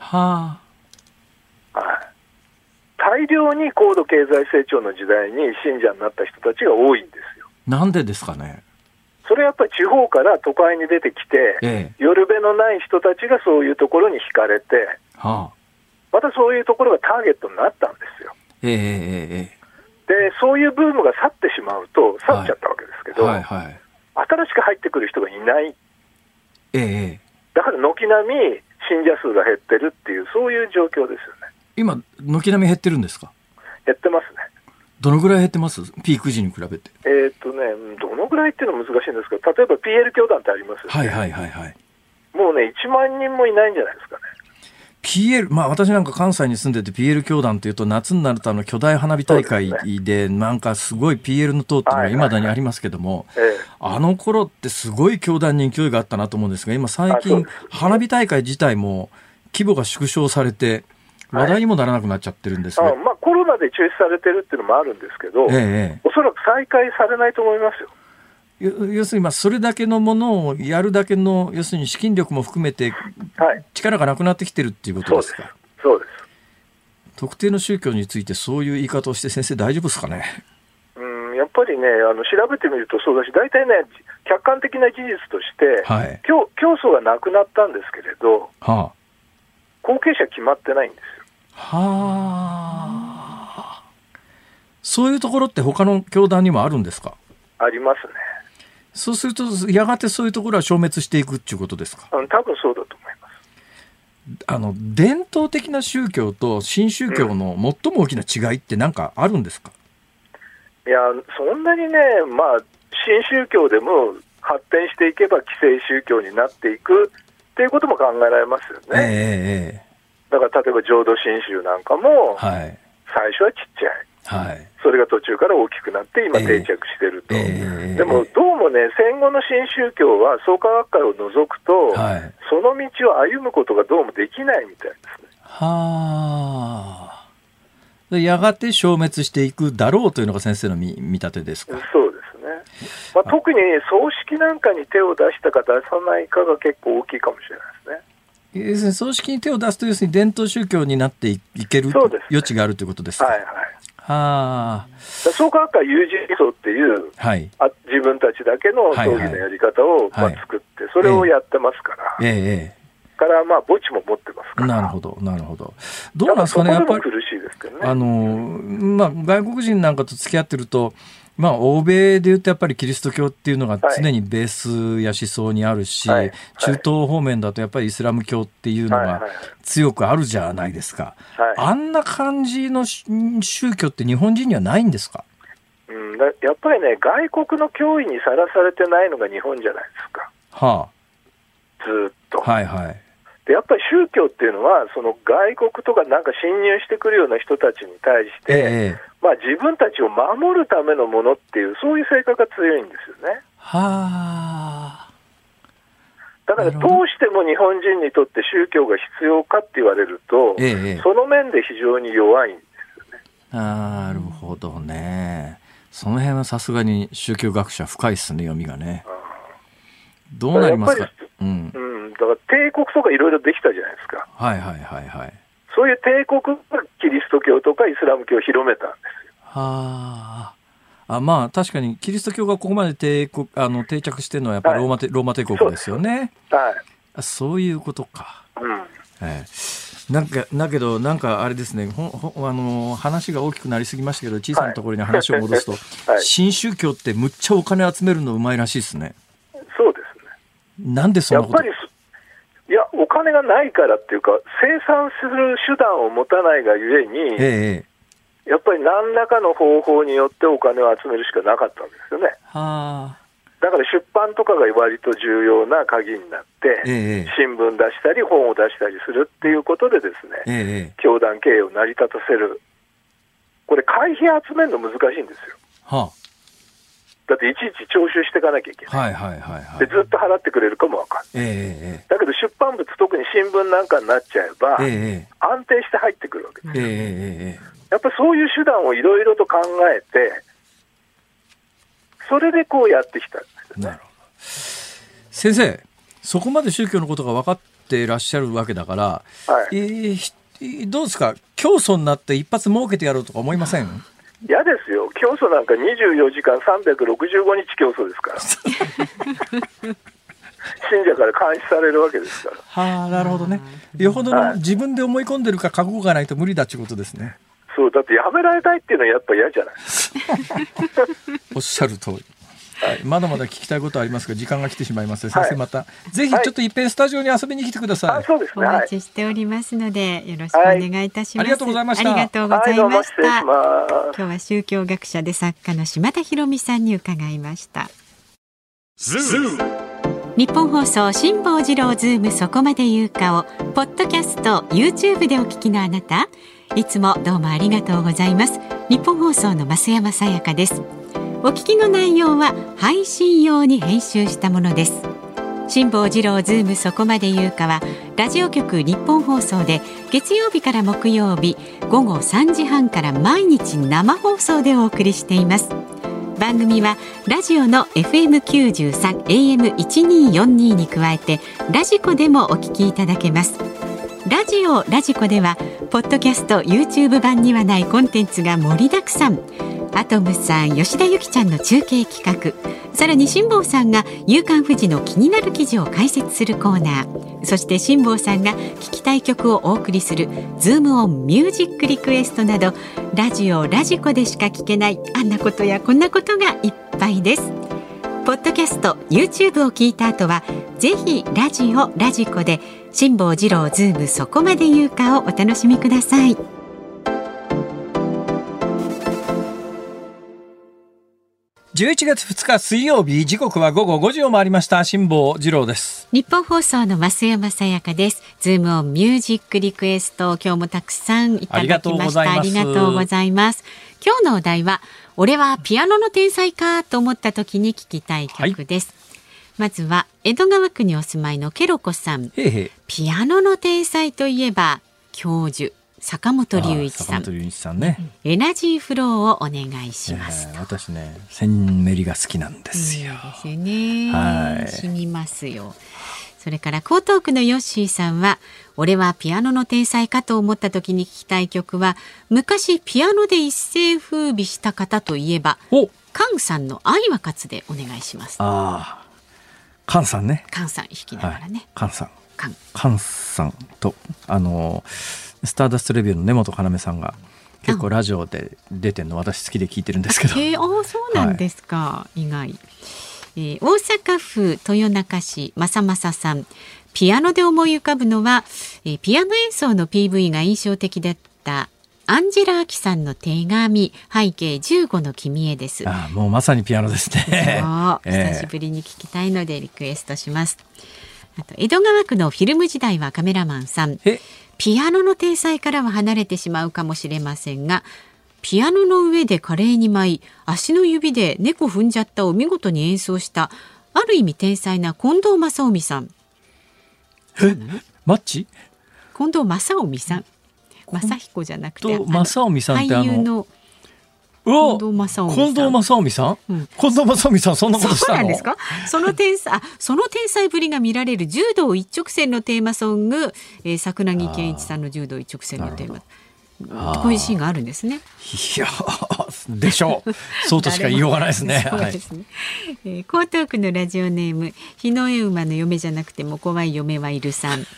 大量に高度経済成長の時代に信者になった人たちが多いんですよ。 なんでですかね。 それやっぱり地方から都会に出てきて、夜べのない人たちがそういうところに惹かれて、またそういうところがターゲットになったんですよ。で、そういうブームが去ってしまうと、去っちゃったわけですけど、新しく入ってくる人がいない。だから軒並み信者数が減ってるっていう、そういう状況ですよね。 今、軒並み減ってるんですか？ 減ってますね。 どのぐらい減ってます？ピーク時に比べて。 どのぐらいっていうのは難しいんですけど、例えば PL 教団ってありますよね。もうね、1万人もいないんじゃないですかね。 PL、私なんか関西に住んでて PL 教団っていうと、夏になると巨大花火大会で、なんかすごい PL の塔っていうのが未だにありますけども、あの頃ってすごい教団に勢いがあったなと思うんですが、今最近花火大会自体も規模が縮小されて話題にもならなくなっちゃってるんですが、 コロナで中止されてるっていうのもあるんですけど、おそらく再開されないと思いますよ。 要するにそれだけのものをやるだけの要するに資金力も含めて力がなくなってきてるっていうことですか。 そうです。 特定の宗教についてそういう言い方をして先生大丈夫ですかね。 やっぱりね、調べてみるとそうだし、大体ね、客観的な事実として、教祖が亡くなったんですけれど、後継者決まってないんですよ。 そういうところって他の教団にもあるんですか。 ありますね。 そうするとやがてそういうところは消滅していくっていうことですか。 多分そうだと思います。伝統的な宗教と新宗教の最も大きな違いって何かあるんですか。 いや、そんなにね、新宗教でも発展していけば既成宗教になっていくっていうことも考えられますよね。だから例えば浄土真宗なんかも、最初はちっちゃい、それが途中から大きくなって今定着してると、でもどうもね、戦後の新宗教は創価学会を除くと、その道を歩むことがどうもできないみたいですね。やがて消滅していくだろうというのが先生の見立てですか。 そうですね。特に葬式なんかに手を出したか出さないかが結構大きいかもしれないですね。 葬式に手を出すと要するに伝統宗教になっていける余地があるということですか。 創価学会有事理想っていう、自分たちだけの葬儀のやり方を作って、それをやってますから。から墓地も持ってますから。 なるほど。どうなんですかね。やっぱり苦しいですけどね。 外国人なんかと付き合ってると、欧米でいうとやっぱりキリスト教っていうのが常にベースや思想にあるし、中東方面だとやっぱりイスラム教っていうのが強くあるじゃないですか。あんな感じの宗教って日本人にはないんですか。 やっぱりね、外国の脅威にさらされてないのが日本じゃないですか。ずっと。でやっぱり宗教っていうのはその外国とかなんか侵入してくるような人たちに対して、自分たちを守るためのものっていうそういう性格が強いんですよね。だからどうしても日本人にとって宗教が必要かって言われると、その面で非常に弱いんですよね。 なるほどね。その辺はさすがに宗教学者深いですね、読みがね。どうなりますか。 だから帝国とかいろいろできたじゃないですか。そういう帝国がキリスト教とかイスラム教を広めたんですよ。 確かにキリスト教がここまで定着してるのはやっぱりローマ帝国ですよね。そういうことか。だけどなんかあれですね、話が大きくなりすぎましたけど、小さなところに話を戻すと、新宗教ってむっちゃお金集めるのうまいらしいですね。 そうですね。 なんでそんなこと。 お金がないからっていうか、生産する手段を持たないがゆえに、やっぱり何らかの方法によってお金を集めるしかなかったんですよね。だから出版とかが割と重要な鍵になって、新聞出したり本を出したりするっていうことでですね、教団経営を成り立たせる。これ会費集めるの難しいんですよ。だっていちいち徴収していかなきゃいけない。でずっと払ってくれるかもわかんない。だけど出版物、特に新聞なんかになっちゃえば、安定して入ってくるわけです。やっぱりそういう手段をいろいろと考えて、それでこうやってきたんですね。 なるほど。先生、そこまで宗教のことが分かっていらっしゃるわけだから、どうですか、教祖になって一発儲けてやろうとか思いません？ 嫌ですよ。教祖なんか24時間365日教祖ですから信者から監視されるわけですから。 なるほどね。よほどの自分で思い込んでるか覚悟がないと無理だっていうことですね。 そうだってやめられたいっていうのはやっぱ嫌じゃないですかおっしゃる通り。まだまだ聞きたいことありますが時間が来てしまいますので、先生またぜひちょっといっぺんスタジオに遊びに来てください。 そうですね、 お待ちしておりますのでよろしくお願いいたします。 ありがとうございました。 ありがとうございました。今日は宗教学者で作家の島田博美さんに伺いました。日本放送辛坊治郎ズームそこまで言うかをポッドキャスト YouTube でお聞きのあなた、いつもどうもありがとうございます。日本放送の増山さやかです。お聞きの内容は配信用に編集したものです。 辛坊治郎ズームそこまで言うかはラジオ局日本放送で月曜日から木曜日午後3時半から毎日生放送でお送りしています。番組はラジオの FM93 AM1242 に加えてラジコでもお聞きいただけます。ラジコではポッドキャスト YouTube 版にはないコンテンツが盛りだくさん。アトムさん、吉田ゆきちゃんの中継企画、さらに辛坊さんが夕刊フジの気になる記事を解説するコーナー、そして辛坊さんが聞きたい曲をお送りするズームオンミュージックリクエストなど、ラジコでしか聞けないあんなことやこんなことがいっぱいです。ポッドキャスト YouTube を聞いた後はぜひラジコで辛坊治郎ズームそこまで言うかをお楽しみください。 11月2日水曜日、時刻は午後5時を回りました。辛坊治郎です。 日本放送の増山さやかです。ズームオンミュージックリクエスト、今日もたくさんいただきました。ありがとうございます。今日のお題は俺はピアノの天才かと思った時に聴きたい曲です。まずは江戸川区にお住まいのケロコさん。ピアノの天才といえば教授坂本龍一さん、ね、エナジーフローをお願いしますと。 私ね、センメリが好きなんですよ。 ですよね。染みますよ。それから江東区のヨッシーさんは、俺はピアノの天才かと思った時に聴きたい曲は、昔ピアノで一世風靡した方といえばカンさんの愛は勝つでお願いします。 カンさんね。 カンさん弾きながらね、 カンさんとスターダストレビューの根本要さんが結構ラジオで出てるの私好きで聞いてるんですけど。 そうなんですか、意外。大阪府豊中市正正さん、ピアノで思い浮かぶのは、ピアノ演奏の PV が印象的だったアンジェラ・アキさんの手紙、背景15の君へです。 もうまさにピアノですね。 久しぶりに聞きたいのでリクエストします。あと江戸川区のフィルム時代はカメラマンさん、ピアノの天才からは離れてしまうかもしれませんが、ピアノの上で華麗に舞い、足の指で猫踏んじゃったを見事に演奏したある意味天才な近藤正臣さん。 マッチ？ 近藤正臣さん、正彦じゃなくて正臣さんって俳優の近藤正臣さん、近藤正臣さん、そんなことしたの？そうなんですか。 その天才ぶりが見られる柔道一直線のテーマソング、桜木健一さんの柔道一直線のテーマ、こういうシーンがあるんですね。 いやでしょう。そうとしか言いようがないですね。 そうですね。江東区のラジオネーム、日の絵馬の嫁じゃなくても怖い嫁はいるさん。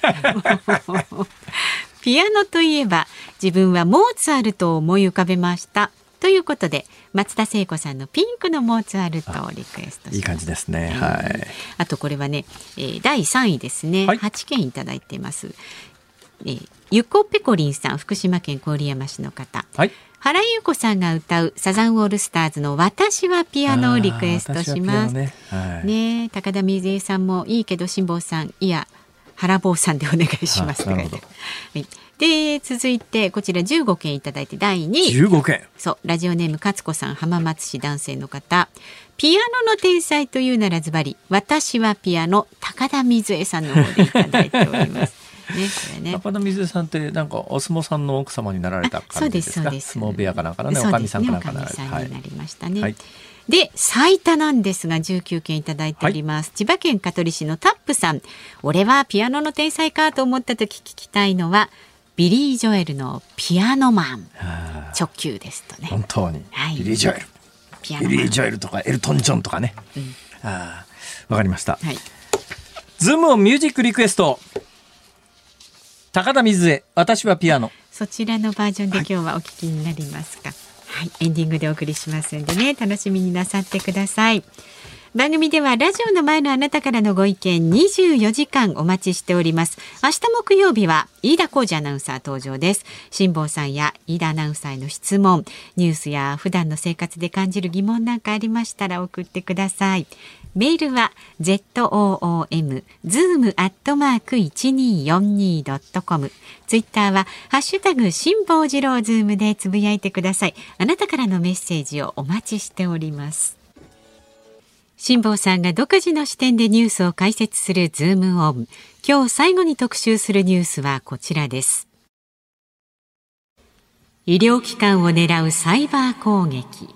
ピアノといえば自分はモーツァルトを思い浮かべましたということで、松田聖子さんのピンクのモーツァルトをリクエストします。 いい感じですね。 あとこれはね、第3位ですね。8件いただいています。ゆこぺこりんさん、福島県郡山市の方。原由子さんが歌うサザンオールスターズの私はピアノをリクエストします。ね、高田水江さんもいいけど辛坊さん、いや原坊さんでお願いします。で続いてこちら15件いただいて第2位。 15件。 そう、ラジオネーム勝子さん、浜松市男性の方。ピアノの天才というならズバリ私はピアノ、高田水江さんの方でいただいております。これね、 高田水江さんってなんかお相撲さんの奥様になられた感じですか？ そうです。 相撲部屋かなんかのね、おかみさんかなんかなられた。 おかみさんになりましたね。で最多なんですが19件いただいております。千葉県香取市のタップさん、俺はピアノの天才かと思った時聞きたいのはビリー・ジョエルのピアノマン、直球ですとね。 本当に、ビリー・ジョエル、ビリー・ジョエルとかエルトン・ジョンとかね。わかりました。ズームオンミュージックリクエスト、高田水江、私はピアノ。そちらのバージョンで今日はお聞きになりますか？エンディングでお送りしますんでね、楽しみになさってください。番組ではラジオの前のあなたからのご意見24時間お待ちしております。明日木曜日は飯田浩二アナウンサー登場です。辛坊さんや飯田アナウンサーへの質問、ニュースや普段の生活で感じる疑問なんかありましたら送ってください。メールは zoom@1242.com、 ツイッターはハッシュタグ辛坊治郎ズームでつぶやいてください。あなたからのメッセージをお待ちしております。 辛坊さんが独自の視点でニュースを解説するズームオン。今日最後に特集するニュースはこちらです。医療機関を狙うサイバー攻撃。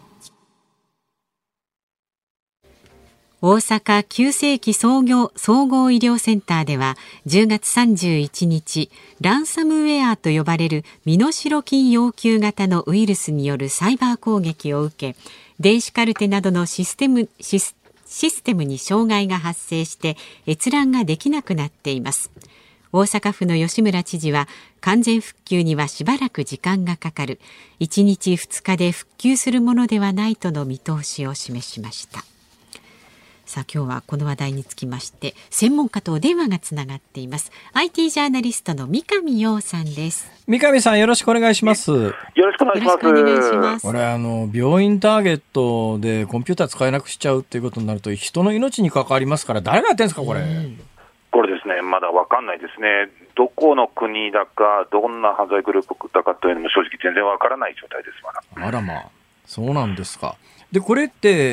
大阪急性期総合医療センターでは10月31日、ランサムウェアと呼ばれる身代金要求型のウイルスによるサイバー攻撃を受け、電子カルテなどのシステムに障害が発生して閲覧ができなくなっています。大阪府の吉村知事は、完全復旧にはしばらく時間がかかる、1日2日で復旧するものではないとの見通しを示しました。さあ、今日はこの話題につきまして専門家とお電話がつながっています。 IT ジャーナリストの三上洋さんです。 三上さん、よろしくお願いします。よろしくお願いします。 これ病院ターゲットでコンピューター使えなくしちゃうっていうことになると、人の命に関わりますから、誰がやってるんですかこれ。 これですね、まだ分かんないですね。どこの国だか、どんな犯罪グループだかというのも正直全然分からない状態です。まだ。 あらまあ、そうなんですか。でこれって、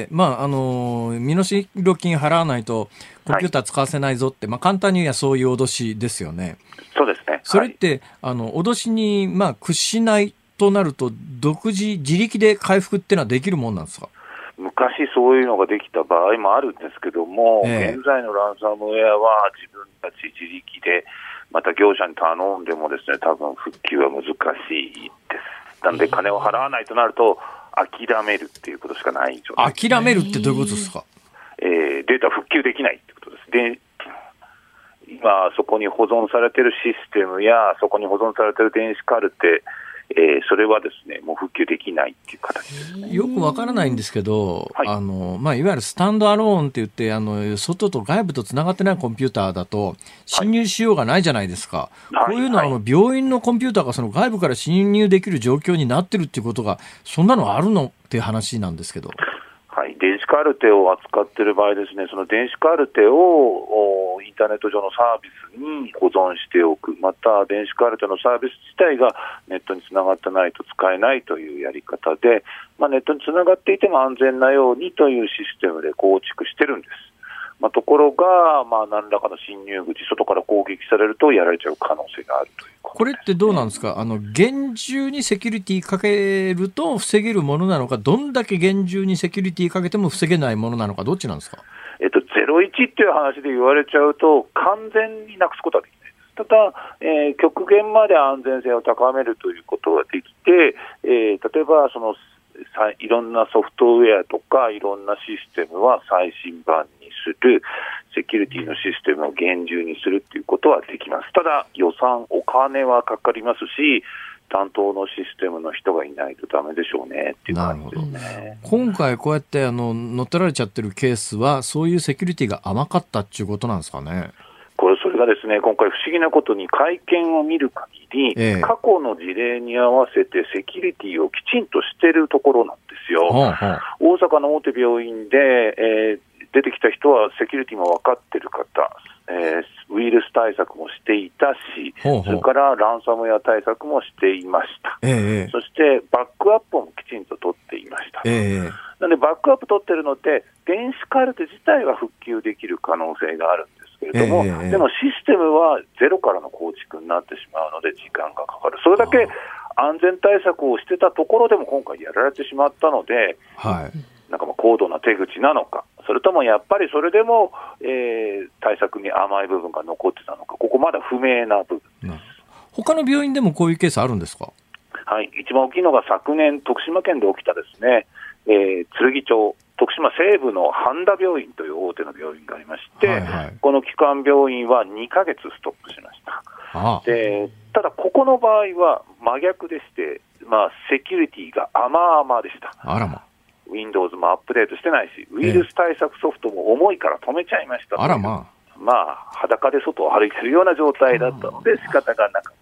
身代金払わないとコンピューター使わせないぞって、簡単に言えばそういう脅しですよね。 そうですね。 それって、脅しに、屈しないとなると、自力で回復っていうのはできるもんなんですか？ 昔そういうのができた場合もあるんですけども、現在のランサムウェアは自分たち自力で、また業者に頼んでもですね、多分復旧は難しいです。なので金を払わないとなると、諦めるっていうことしかない状態。 諦めるってどういうことですか？ データ復旧できないってことです。で、今そこに保存されているシステムやそこに保存されている電子カルテ、それはですね、もう復旧できないっていう形です。 よくわからないんですけど、 はい、 いわゆるスタンドアローンって言って、外と外部とつながってないコンピューターだと侵入しようがないじゃないですか。こういうのは病院のコンピューターがその外部から侵入できる状況になってるっていうことが、そんなのあるのっていう話なんですけど。 はい、電子カルテを扱っている場合ですね、その電子カルテをインターネット上のサービスに保存しておく、また電子カルテのサービス自体がネットにつながってないと使えないというやり方で、ネットにつながっていても安全なようにというシステムで構築してるんです。ところが、何らかの侵入口、外から攻撃されるとやられちゃう可能性があるということですね。 これってどうなんですか？厳重にセキュリティかけると防げるものなのか、どんだけ厳重にセキュリティかけても防げないものなのか、どっちなんですか ？01っていう話で言われちゃうと完全になくすことはできないです。ただ、極限まで安全性を高めるということができて、例えばいろんなソフトウェアとかいろんなシステムは最新版にする、セキュリティのシステムを厳重にするということはできます。ただ予算、お金はかかりますし、担当のシステムの人がいないとダメでしょうねっていう感じですね。 今回こうやって乗っ取られちゃってるケースは、そういうセキュリティが甘かったっていうことなんですかね。 それがですね、今回不思議なことに会見を見る限り、過去の事例に合わせてセキュリティをきちんとしているところなんですよ。大阪の大手病院で、出てきた人はセキュリティも分かっている方、ウイルス対策もしていたし、それからランサムウェア対策もしていました。そしてバックアップもきちんと取っていました。なのでバックアップ取っているので、電子カルテ自体は復旧できる可能性があるんですけれども、でもシステムはゼロからの構築になってしまうので時間がかかる。それだけ安全対策をしてたところでも今回やられてしまったので、高度な手口なのか、それともやっぱりそれでも、対策に甘い部分が残ってたのか、ここまだ不明な部分です。 他の病院でもこういうケースあるんですか？ はい、一番大きいのが昨年徳島県で起きたですね、剣町、徳島西部の半田病院という大手の病院がありまして、この基幹病院は2ヶ月ストップしました。で、ただここの場合は真逆でして、セキュリティが甘々でした。Windows もアップデートしてないし、ウイルス対策ソフトも重いから止めちゃいました。裸で外を歩いているような状態だったので仕方がなかった。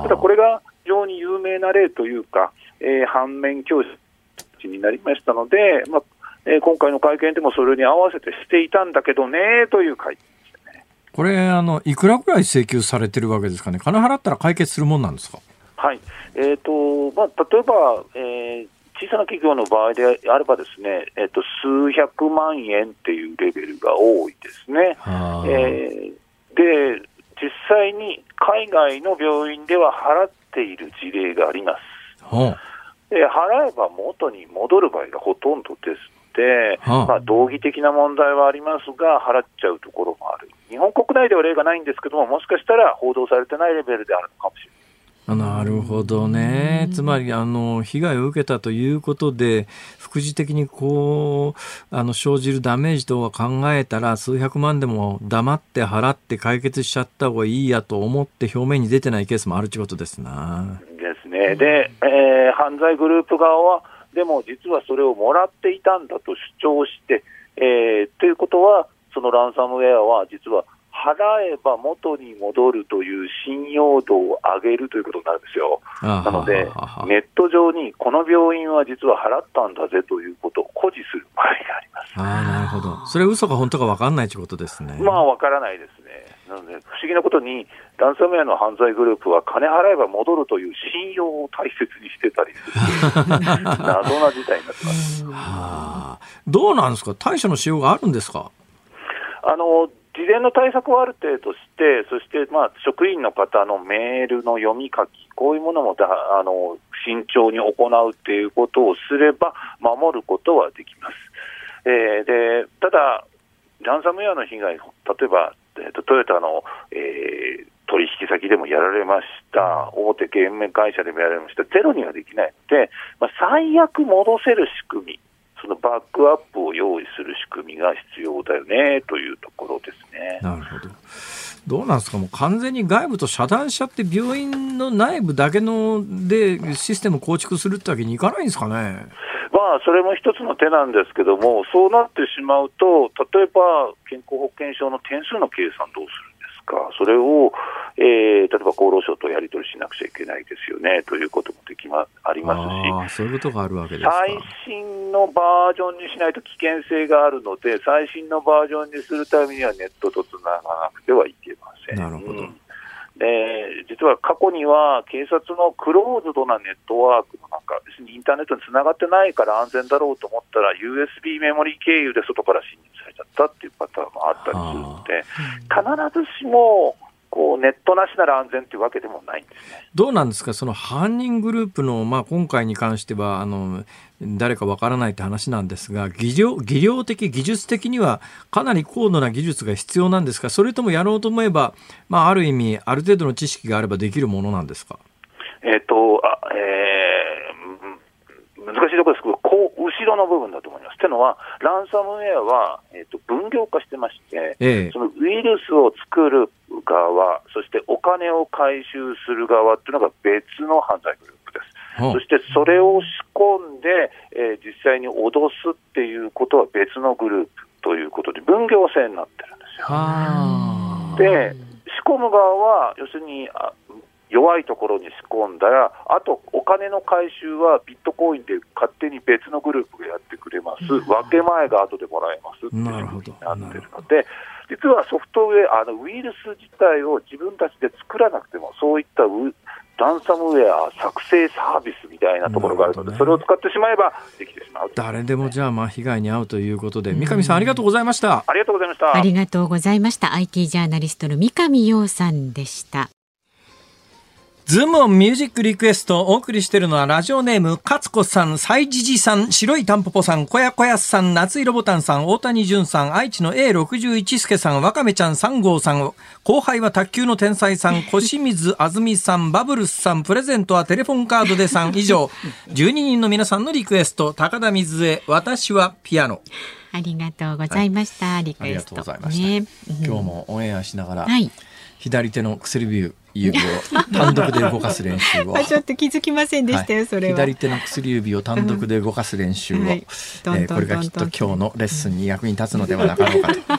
ただこれが非常に有名な例というか、反面教師になりましたので、今回の会見でもそれに合わせてしていたんだけどねという会見でしたね。 これいくらぐらい請求されてるわけですかね。金払ったら解決するもんなんですか？ はい、例えば、 小さな企業の場合であればですね、数百万円っていうレベルが多いですね。で、実際に海外の病院では払っている事例があります。で、払えば元に戻る場合がほとんどですので、道義的な問題はありますが、払っちゃうところもある。日本国内では例がないんですけども、もしかしたら報道されてないレベルであるのかもしれない。 なるほどね。つまり被害を受けたということで副次的に生じるダメージ等は考えたら、数百万でも黙って払って解決しちゃった方がいいやと思って表面に出てないケースもあるということですな。 ですね。で、犯罪グループ側はでも実はそれをもらっていたんだと主張して、ということはそのランサムウェアは実は払えば元に戻るという信用度を上げるということになるんですよ。なのでネット上にこの病院は実は払ったんだぜということを誇示する場合があります。 なるほど。それ嘘か本当か分かんないということですね。 分からないですね。なので不思議なことにランサムウェアの犯罪グループは金払えば戻るという信用を大切にしてたりする謎な事態になってます。 どうなんですか。対処のしようがあるんですか。 事前の対策はある程度して、そして職員の方のメールの読み書き、こういうものも慎重に行うということをすれば守ることはできます。でただランサムウェアの被害、例えばトヨタの、取引先でもやられました、大手ゲーム会社でもやられました。ゼロにはできないので、最悪戻せる仕組み、そのバックアップを用意する仕組みが必要だよねというところですね。 なるほど。どうなんですか。もう完全に外部と遮断しちゃって病院の内部だけのでシステム構築するってわけにいかないんですかね。 それも一つの手なんですけども、そうなってしまうと、例えば健康保険証の点数の計算どうするんですか。それを、例えば厚労省とやり取りしなくちゃいけないですよねということもありますし、 そういうことがあるわけですか。 最新のバージョンにしないと危険性があるので、最新のバージョンにするためにはネットとつながなくてはいけません。 なるほど。 実は過去には警察のクローズドなネットワークの中、インターネットにつながってないから安全だろうと思ったら USB メモリー経由で外から侵入されちゃったっていうパターンもあったりするので、必ずしもネットなしなら安全というわけでもないんですね。 どうなんですか。その犯人グループの、今回に関しては誰かわからないって話なんですが、技量的技術的にはかなり高度な技術が必要なんですか。それともやろうと思えば、ある意味ある程度の知識があればできるものなんですか。 難しいところですけど、後ろの部分だと思います。というのはランサムウェアは、分業化してまして、そのウイルスを作る側、そしてお金を回収する側っていうのが別の犯罪グループです。そしてそれを仕込んで、実際に脅すっていうことは別のグループということで分業制になってるんですよ。で、仕込む側は要するに弱いところに仕込んだら、あとお金の回収はビットコインで勝手に別のグループがやってくれます。分け前が後でもらえますっていうふうになっているので、実はソフトウェアウイルス自体を自分たちで作らなくても、そういったランサムウェア作成サービスみたいなところがあるので、それを使ってしまえばできてしまう。 誰でもじゃあ被害に遭うということで、三上さんありがとうございました。 ありがとうございました。 ありがとうございました。 IT ジャーナリストの三上洋さんでした。 ズームオンミュージックリクエストをお送りしているのはラジオネーム勝子さん、サイジジさん、白いタンポポさん、小屋小屋さん、夏色ボタンさん、大谷淳さん、愛知の A61 助さん、わかめちゃん3号さん、後輩は卓球の天才さん、小清水あずみさん、バブルスさん、プレゼントはテレフォンカードでさん、以上12人の皆さんのリクエスト。高田水江、私はピアノ。 ありがとうございました、リクエスト。 ありがとうございました、今日もオンエアしながら、左手の薬指を単独で動かす練習をちょっと気づきませんでしたよ、それは。 左手の薬指を単独で動かす練習を、これがきっと今日のレッスンに役に立つのではなかろうかと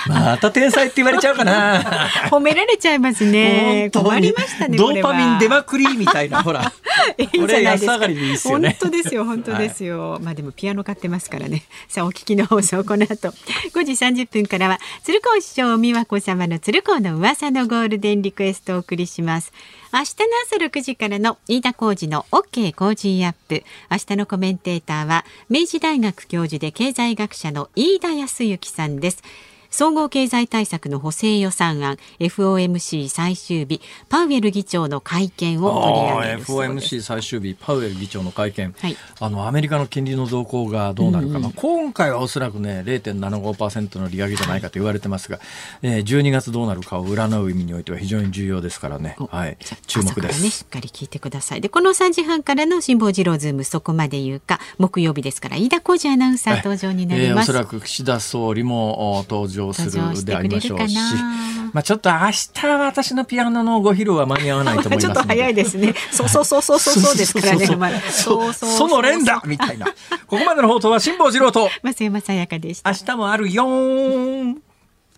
また天才って言われちゃうかな。 褒められちゃいますね。困りましたね。 ドーパミン出まくりみたいなほら。これ安上がりでいいですよね。 本当ですよ本当ですよ。はい、まあでもピアノ買ってますからね。さあお聞きの放送この後5時30分からは鶴光師匠美和子様の鶴光の噂のゴールデンリクエストをお送りします。明日の朝6時からの飯田浩司の OK コージーアップ。明日のコメンテーターは明治大学教授で経済学者の飯田康之さんです。総合経済対策の補正予算案 FOMC 最終日パウエル議長の会見を取り上げるそうです。 FOMC 最終日パウエル議長の会見、はい、アメリカの金利の動向がどうなるか、今回はおそらくね 0.75% の利上げじゃないかと言われてますが、12月どうなるかを占う意味においては非常に重要ですからね、はい、注目です。 ね、しっかり聞いてください。でこの3時半からの辛坊治郎ズームそこまで言うか木曜日ですから飯田浩司アナウンサー登場になります。 おそらく岸田総理も登場するでありましょうし、ちょっと明日は私のピアノのご披露は間に合わないと思いますのでちょっと早いですね。そうですからね。 その連打みたいな。ここまでの放送は辛坊治郎と増山さやかでした。 明日もあるよーん。